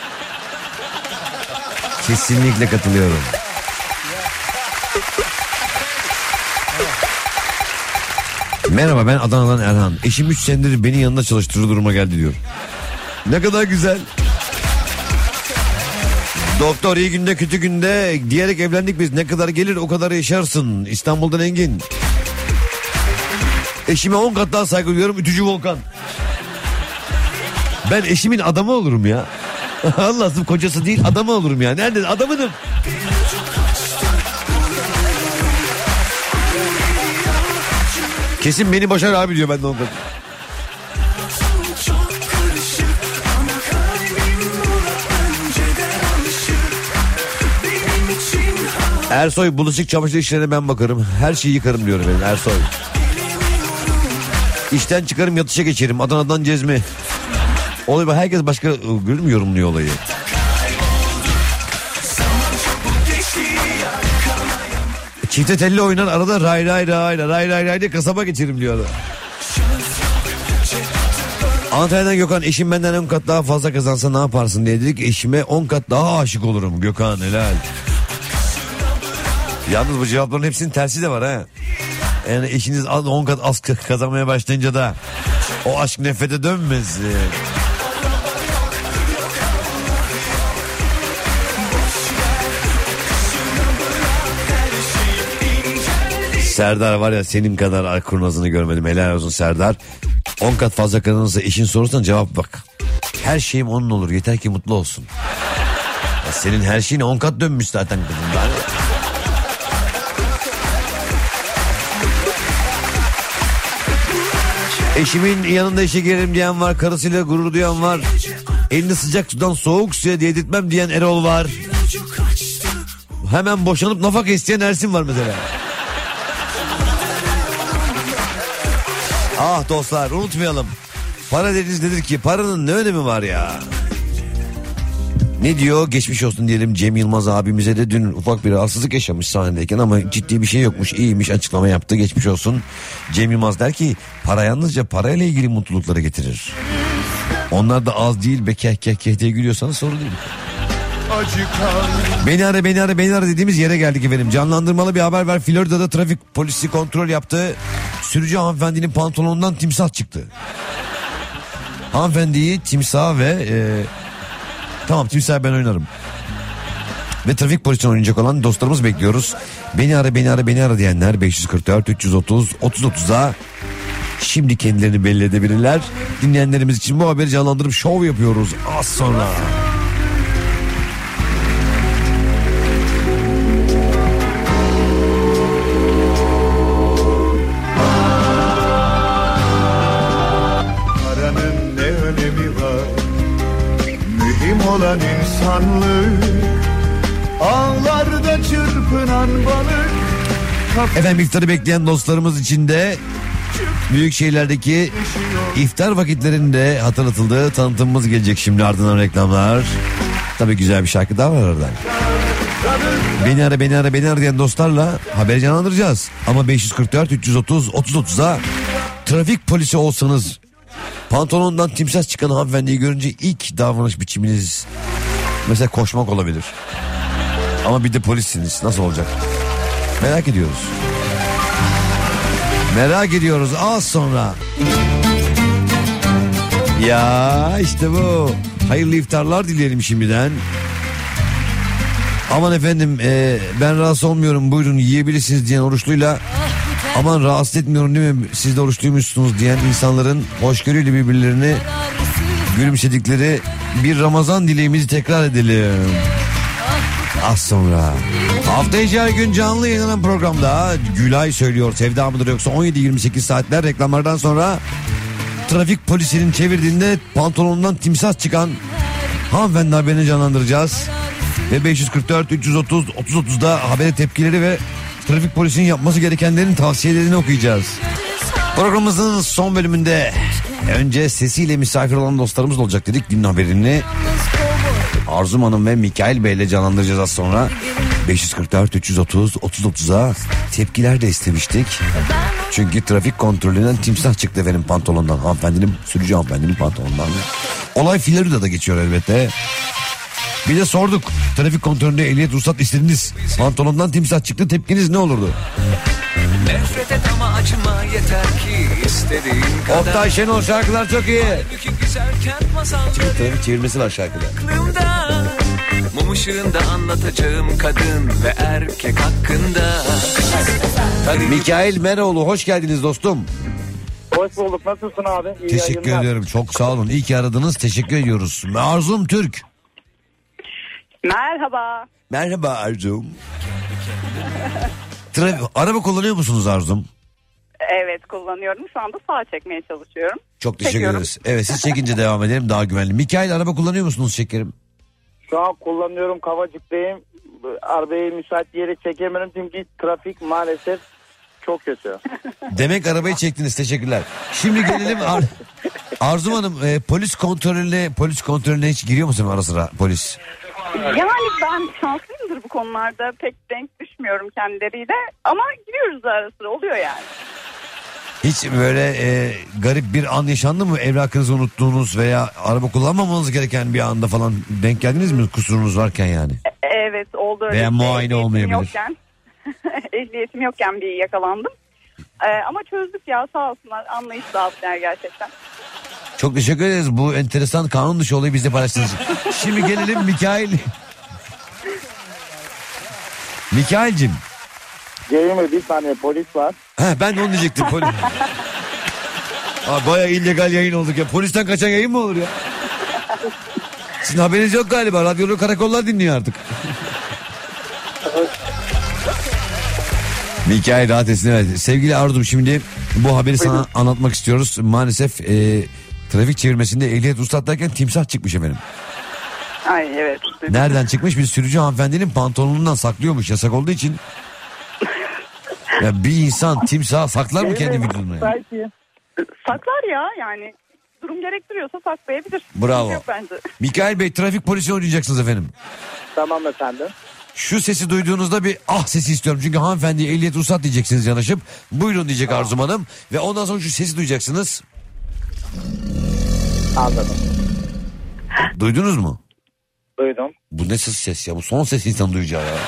Kesinlikle katılıyorum. Merhaba, ben Adana'dan Erhan. Eşim üç senedir beni yanında çalıştırır duruma geldi diyor. Ne kadar güzel. Doktor iyi günde kötü günde diyerek evlendik biz. Ne kadar gelir o kadar yaşarsın. İstanbul'dan Engin. Eşime on kat daha saygı duyuyorum. Ütücü Volkan. Ben eşimin adamı olurum ya. Allah'ım, kocası değil adamı olurum ya. Nerede adamınım? Kesin beni başar abi diyor, ben de on kat. Ersoy bulaşık çamaşır işlerine ben bakarım. Her şeyi yıkarım diyor benim Ersoy. İşten çıkarım yatışa geçerim. Adana'dan Cezmi. Oluyor, herkes başka görür mü yorumluyor olayı? Çifte telli oynar arada ray ray ray ray ray ray diye kasaba geçerim diyorlar. Antalya'dan Gökhan, eşim benden on kat daha fazla kazansa ne yaparsın diye dedik. Eşime on kat daha aşık olurum Gökhan, helal. Yalnız bu cevapların hepsinin tersi de var ha. Yani eşiniz on kat az kazanmaya başlayınca da o aşk nefrete dönmesin. Serdar var ya, senin kadar kurnazını görmedim, helal olsun Serdar. on kat fazla kazanırsa eşin sorursan cevap bak. Her şeyim onun olur, yeter ki mutlu olsun. Ya senin her şeyine on kat dönmüş zaten kızım. Eşimin yanında işe girerim diyen var, karısıyla gurur duyan var. Elini sıcak sudan soğuk suya değdirtmem diyen Erol var. Hemen boşanıp nafaka isteyen Ersin var mesela. Ah dostlar, unutmayalım. Para dediğiniz nedir ki? Paranın ne önemi var ya? Ne diyor? Geçmiş olsun diyelim Cem Yılmaz abimize de, dün ufak bir rahatsızlık yaşamış sahnedeyken ama ciddi bir şey yokmuş, iyiymiş, açıklama yaptı, geçmiş olsun. Cem Yılmaz der ki para yalnızca parayla ilgili mutlulukları getirir. Onlar da az değil be, keh keh keh diye gülüyorsanız sorun değil. Beni ara beni ara beni ara dediğimiz yere geldik efendim. Canlandırmalı bir haber var. Florida'da trafik polisi kontrol yaptı. Sürücü hanımefendinin pantolonundan timsah çıktı. Hanımefendiyi timsah ve e, tamam timsah ben oynarım. Ve trafik polisini oynayacak olan dostlarımız bekliyoruz. Beni ara beni ara beni ara diyenler beş yüz kırk dört üç yüz otuz otuz otuza şimdi kendilerini belli edebilirler. Dinleyenlerimiz için bu haberi canlandırıp şov yapıyoruz az sonra. Olan insanlık, ağlarda çırpınan balık. Efendim iftarı bekleyen dostlarımız için de büyük şehirlerdeki iftar vakitlerinde hatırlatıldığı tanıtımımız gelecek şimdi, ardından reklamlar. Tabii güzel bir şarkı daha var orada. Beni ara beni ara beni ara diyen dostlarla haberi canlandıracağız. Ama beş yüz kırk dört üç yüz otuz otuz otuza trafik polisi olsanız, pantolonundan timsah çıkan hanımefendiyi görünce ilk davranış biçiminiz mesela koşmak olabilir. Ama bir de polissiniz, nasıl olacak? Merak ediyoruz. Merak ediyoruz az sonra. Ya işte bu. Hayırlı iftarlar dileyelim şimdiden. Aman efendim e, ben rahatsız olmuyorum, buyurun yiyebilirsiniz diyen oruçluyla, aman rahatsız etmiyorum değil mi siz de oruçluymuşsunuz diyen insanların hoşgörüyle birbirlerini gülümsedikleri bir Ramazan dileğimizi tekrar edelim. Az sonra. Hafta içi her gün canlı yayınlanan programda Gülay Söylüyor Sevda mıdır yoksa on yedi yirmi sekiz saatler reklamlardan sonra trafik polisinin çevirdiğinde pantolonundan timsah çıkan hanımefendi haberini canlandıracağız. Ve beş yüz kırk dört üç yüz otuz otuz otuzda habere tepkileri ve trafik polisinin yapması gerekenlerin tavsiyelerini okuyacağız. Programımızın son bölümünde önce sesiyle misafir olan dostlarımız olacak dedik. Günün haberini Arzum Hanım ve Mikail Bey ile canlandıracağız az sonra. beş yüz kırk dört üç yüz otuz otuz otuza tepkiler de istemiştik. Çünkü trafik kontrolünden timsah çıktı efendim pantolondan. Hanımefendinin, sürücü hanımefendinin pantolonundan. Olay Florida'da geçiyor elbette. Bir de sorduk, trafik kontrolünde ehliyet ruhsat istediniz, pantolondan timsah çıktı, tepkiniz ne olurdu? Nefret et ama acıma, yeter ki istediğin kadar. Oktay Şenol şarkılar çok iyi. Çünkü trafik çevirmesi var şarkıda. Mum ışığında anlatacağım kadın ve erkek hakkında. Mikail Meroğlu, hoş geldiniz dostum. Hoş bulduk, nasılsın abi? İyi teşekkür yayınlar. ediyorum, çok sağ olun, iyi ki aradınız, teşekkür ediyoruz. Arzum Türk. Merhaba. Merhaba Arzum. Trafik, araba kullanıyor musunuz Arzum? Evet kullanıyorum. Şu anda sağa çekmeye çalışıyorum. Çok teşekkür Çekiyorum. ederiz. Evet siz çekince devam edelim, daha güvenli. Mikail, araba kullanıyor musunuz şekerim? Şu an kullanıyorum, Kavacık'tayım. Arabayı müsait bir yere çekemiyorum çünkü trafik maalesef Çok kötü. Demek arabayı çektiniz, teşekkürler. Şimdi gelelim Ar- Arzum Hanım, e, polis kontrolüne polis kontrolüne hiç giriyor musun ara sıra polis? Yani ben şanslıyımdır bu konularda. Pek denk düşmüyorum kendileriyle. Ama giriyoruz ara sıra, oluyor yani. Hiç böyle e, garip bir an yaşandı mı? Evrakınızı unuttuğunuz veya araba kullanmamanız gereken bir anda falan denk geldiniz mi kusurunuz varken yani? E- evet oldu öyle. Veya muayene Ehliyetim olmayabilir. Yokken, ehliyetim yokken bir yakalandım. Ee, ama çözdük ya, sağ olsunlar, anlayışlı abiler gerçekten. Çok teşekkür ederiz bu enteresan kanun dışı olayı bizle paylaştığınız için. Şimdi gelelim Mikail. Mikail'cim. Ceyhun'e bir saniye polis var. Heh, ben de onu diyecektim. Polis. Abi bayağı illegal yayın olduk ya. Polisten kaçan yayın mı olur ya? Sizin haberiniz yok galiba. Radyoları karakollar dinliyor artık. Mikail rahat etsin. Evet. Sevgili Arzu'm, şimdi bu haberi sana anlatmak istiyoruz. Maalesef e, trafik çevirmesinde ehliyet ruhsat derken timsah çıkmış efendim. Ay evet. Nereden çıkmış? Bir sürücü hanımefendinin pantolonundan saklıyormuş yasak olduğu için. Ya bir insan timsah saklar mı kendi vücuduna? Yani? Saklar ya, yani durum gerektiriyorsa saklayabilir. Bravo. Yok bence. Mikail Bey, trafik polisi oynayacaksınız efendim. Tamam efendim. Şu sesi duyduğunuzda bir ah sesi istiyorum. Çünkü hanımefendiye ehliyet ruhsat diyeceksiniz yanaşıp. Buyurun diyecek tamam. Arzum Hanım. Ve ondan sonra şu sesi duyacaksınız. Anladım. Duydunuz mu? Duydum. Bu ne ses ses ya? Bu son ses insan duyacağı ya.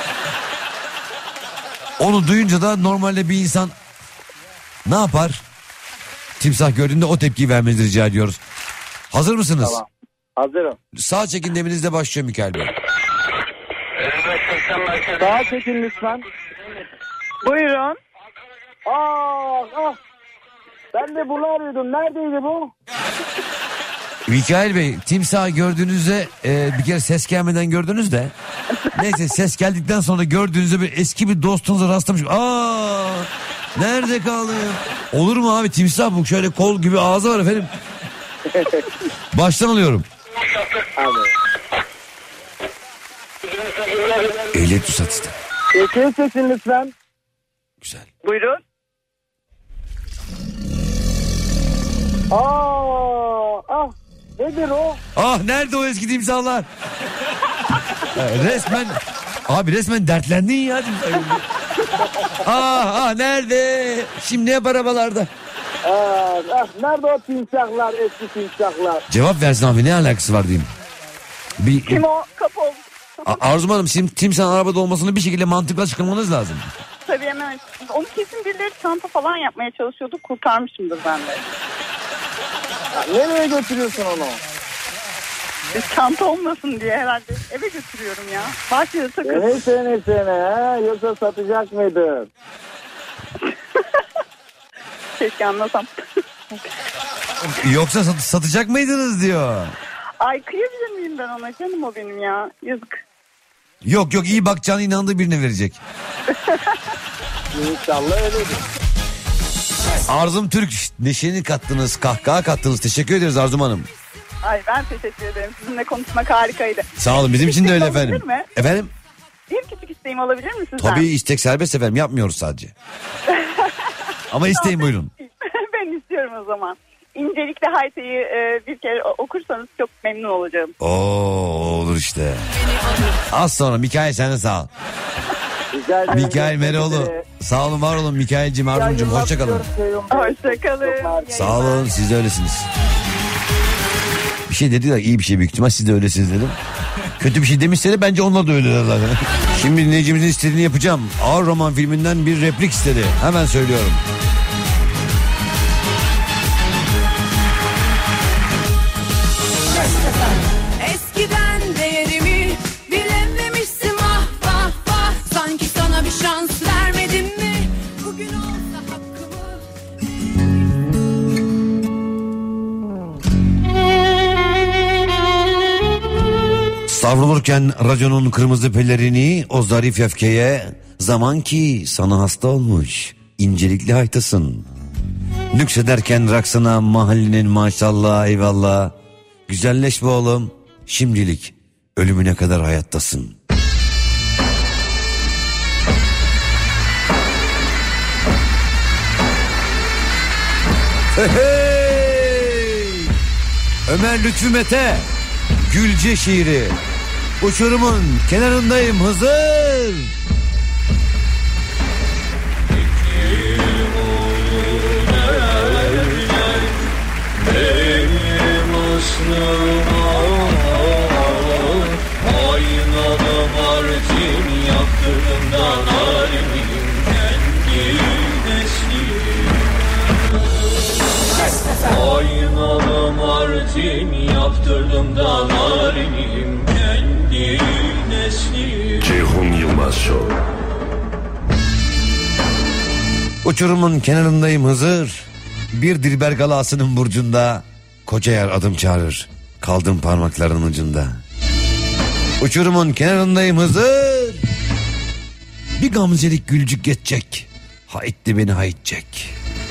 Onu duyunca da normalde bir insan ne yapar? Timsah gördüğünde o tepkiyi vermenizi rica ediyoruz. Hazır mısınız? Tamam. Hazırım. Sağ çekin deminizde başlıyor Mikail Bey. Sağa çekin lütfen. Buyurun. Ah ah. Ben de bunu arıyordum. Neredeydi bu? Mikail Bey, timsahı gördüğünüzde e, bir kere ses gelmeden gördünüz de. Neyse, ses geldikten sonra gördüğünüzde bir eski bir dostunuza rastlamış. Aa, nerede kaldı? Olur mu abi, timsah bu, şöyle kol gibi ağzı var efendim. Baştan alıyorum. Abi. Ehliyet ruhsat iste. Çekin sesin lütfen. Güzel. Buyurun. Aa, ah. Nedir o? Ah, nerede o eski timsahlar? Resmen abi resmen dertlendin ya. ah ah nerede? Şimdi hep arabalarda. Ah, ah, nerede o timsahlar, eski timsahlar? Cevap versin abi, ne alakası var diyeyim. Bir, Kim o? Kapı oldu. Arzum Hanım, sim, timsahın arabada olmasını bir şekilde mantıklı açıklamanız lazım. Tabii hemen. Onu kesin birileri çanta falan yapmaya çalışıyordu. Kurtarmışımdır ben de. Ya, nereye götürüyorsun onu? E, çanta olmasın diye herhalde eve götürüyorum ya. Bahçede takıl. Seni seni seni ha? Yoksa satacak mıydın? Keşke anlasam. Yoksa sat, satacak mıydınız diyor. Ay kıyabilir miyim ben ona, canım o benim ya. Yazık. Yok yok, iyi bakacağına inandığı birine verecek. İnşallah öyledir. Arzum Türk, neşeni kattınız, kahkaha kattınız. Teşekkür ederiz Arzum Hanım. Ay ben teşekkür ederim. Sizinle konuşmak harikaydı. Sağ olun, bizim için de öyle efendim. Mi? Efendim? Bir küçük isteğim olabilir mi sizden? Tabii, istek serbest efendim, yapmıyoruz sadece. Ama isteyin buyurun. Ben istiyorum o zaman. İncelikle Hayte'yi e, bir kere okursanız çok memnun olacağım. Oo, olur işte. Az sonra Mikail, sen de sağ ol. Mikail Meroğlu. Sağ olun, var olun Mikail'cim, Arzum'cum, hoşçakalın. Hoşçakalın. Sağ olun, siz de öylesiniz. Bir şey dediler, iyi bir şey büyük ihtimal, siz de öylesiniz dedim. Kötü bir şey demişse de bence onlar da öyleler zaten. Şimdi dinleyicimizin istediğini yapacağım. Ağır Roman filminden bir replik istedi. Hemen söylüyorum. Eskiden değerimi bilememişsin, ah vah vah. Sanki sana bir şans vermedim mi? Bugün olsa hakkımı. Savrulurken raconun kırmızı pelerini o zarif öfkeye, zaman ki sana hasta olmuş incelikli haytasın. Nüksederken raksana mahallenin maşallah eyvallah. Güzelleş be oğlum, şimdilik ölümüne kadar hayattasın. Hey, hey. Ömer Lütfü Mete, Gülce şiiri. Uçurumun kenarındayım Hızır. Benim aslıma aynalı Martin yaptırdım da narimim kendi neslim. Aynalı Martin yaptırdım da narimim kendi neslim. Ceyhun Yılmaz Show. Uçurumun kenarındayım Hızır. Bir Dilber galasının burcunda koca yer adım çağırır. Kaldım parmakların ucunda. Uçurumun kenarındayım Hızır. Bir gamzelik gülcük geçecek. Ha etti beni ha edecek.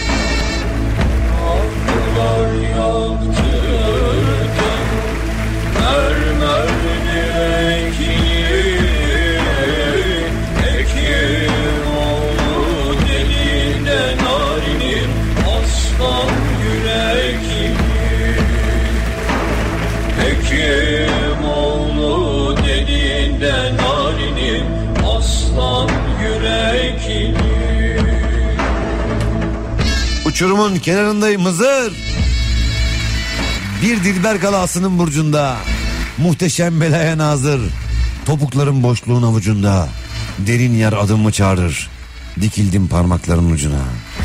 Ağlar yaktırdım mermer direkli Ekim oldu delinden narinim aslan yürekli Ekim oldu delinden narinim aslan yürekli. Uçurumun kenarındayım Hızır. Bir Dilber galasının burcunda muhteşem belaya nazır. Topukların boşluğun avucunda. Derin yer adımı çağırır. Dikildim parmakların ucuna.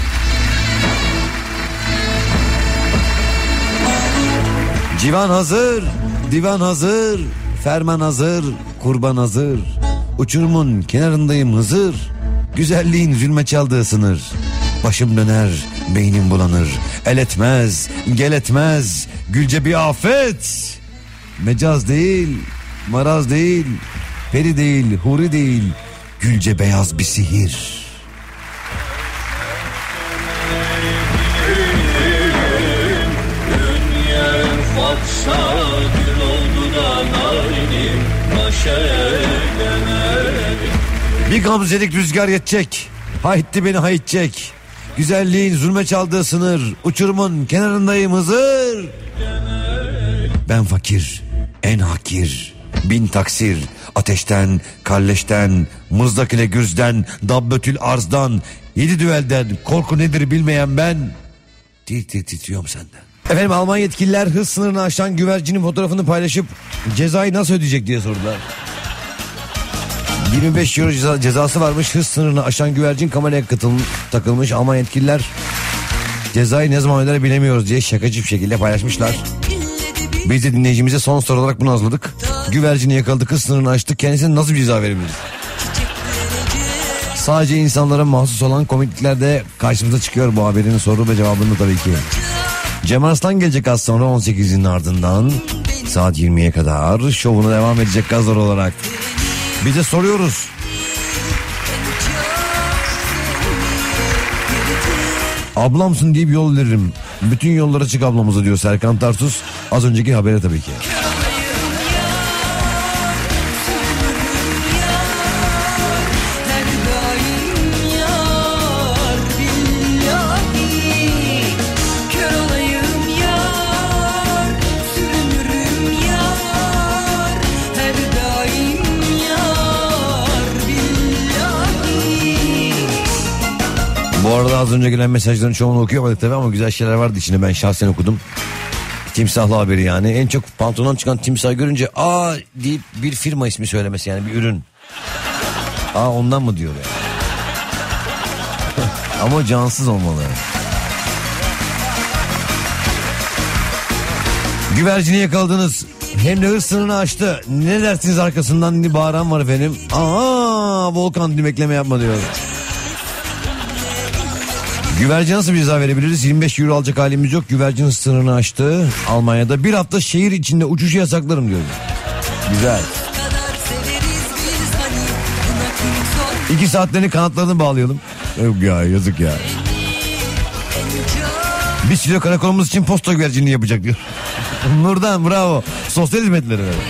Civan hazır, divan hazır, ferman hazır, kurban hazır. Uçurumun kenarındayım Hızır. Güzelliğin zulme çaldığı sınır. Başım döner, beynim bulanır. El etmez, gel etmez. Gülce bir afet. Mecaz değil, maraz değil, peri değil, huri değil. Gülce beyaz bir sihir. Fatsa gül oldu da narinim başa edemedim. Bir gamzelik rüzgar yetecek. Haytti beni hayitecek. Güzelliğin zulme çaldığı sınır. Uçurumun kenarındayım Hızır. Ben fakir, en hakir. Bin taksir, ateşten, kalleşten, mızrak ile gürzden, dabbötül arzdan, yedi düelden, korku nedir bilmeyen ben. Tir tir titriyorum senden. Efendim Alman yetkililer hız sınırını aşan güvercinin fotoğrafını paylaşıp cezayı nasıl ödeyecek diye sordular. yirmi beş euro ceza, cezası varmış. Hız sınırını aşan güvercin kameraya katılmış, takılmış. Alman yetkililer cezayı ne zaman öder bilemiyoruz diye şakacı bir şekilde paylaşmışlar. Biz de dinleyicimize son soru olarak bunu hazırladık. Güvercini yakaladık, hız sınırını aştık. Kendisine nasıl bir ceza verebiliriz? Sadece insanlara mahsus olan komikliklerde karşımıza çıkıyor bu haberin soru ve cevabını tabii ki. Cem Arslan gelecek az sonra on sekizin ardından saat yirmiye kadar şovuna devam edecek gazlar olarak. Bize soruyoruz. Ablamsın deyip yol veririm. Bütün yollara çık ablamıza diyor Serkan Tarsus. Az önceki habere tabii ki. Bu arada az önce gelen mesajların çoğunu okuyamadık tabii ama güzel şeyler vardı içinde, ben şahsen okudum. Timsahlı haberi yani. En çok pantolondan çıkan timsah görünce aa deyip bir firma ismi söylemesi, yani bir ürün. Aa ondan mı diyor yani. Ama cansız olmalı. Güvercini yakaladınız. Hem de hız sınırını aştı. Ne dersiniz arkasından diye bağıran var efendim. Aa Volkan dümekleme yapma diyor. Güvercin nasıl bir ceza verebiliriz? yirmi beş euro alacak halimiz yok. Güvercin sınırını aştı. Almanya'da bir hafta şehir içinde uçuşu yasaklarım diyor. Güzel. İki saatlerini kanatlarını bağlayalım. Yok ya, yazık ya. Bir kilo karakolumuz için posta güvercinliği yapacak diyor. Nurdan bravo. Sosyal hizmetleri ver.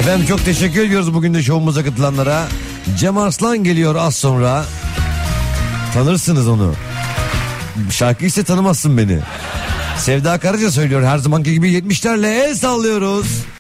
Efendim çok teşekkür ediyoruz bugün de şovumuza katılanlara. Cem Arslan geliyor az sonra. Tanırsınız onu. Şarkı ise tanımazsın beni. Sevda Karaca söylüyor her zamanki gibi yetmişlerle el sallıyoruz.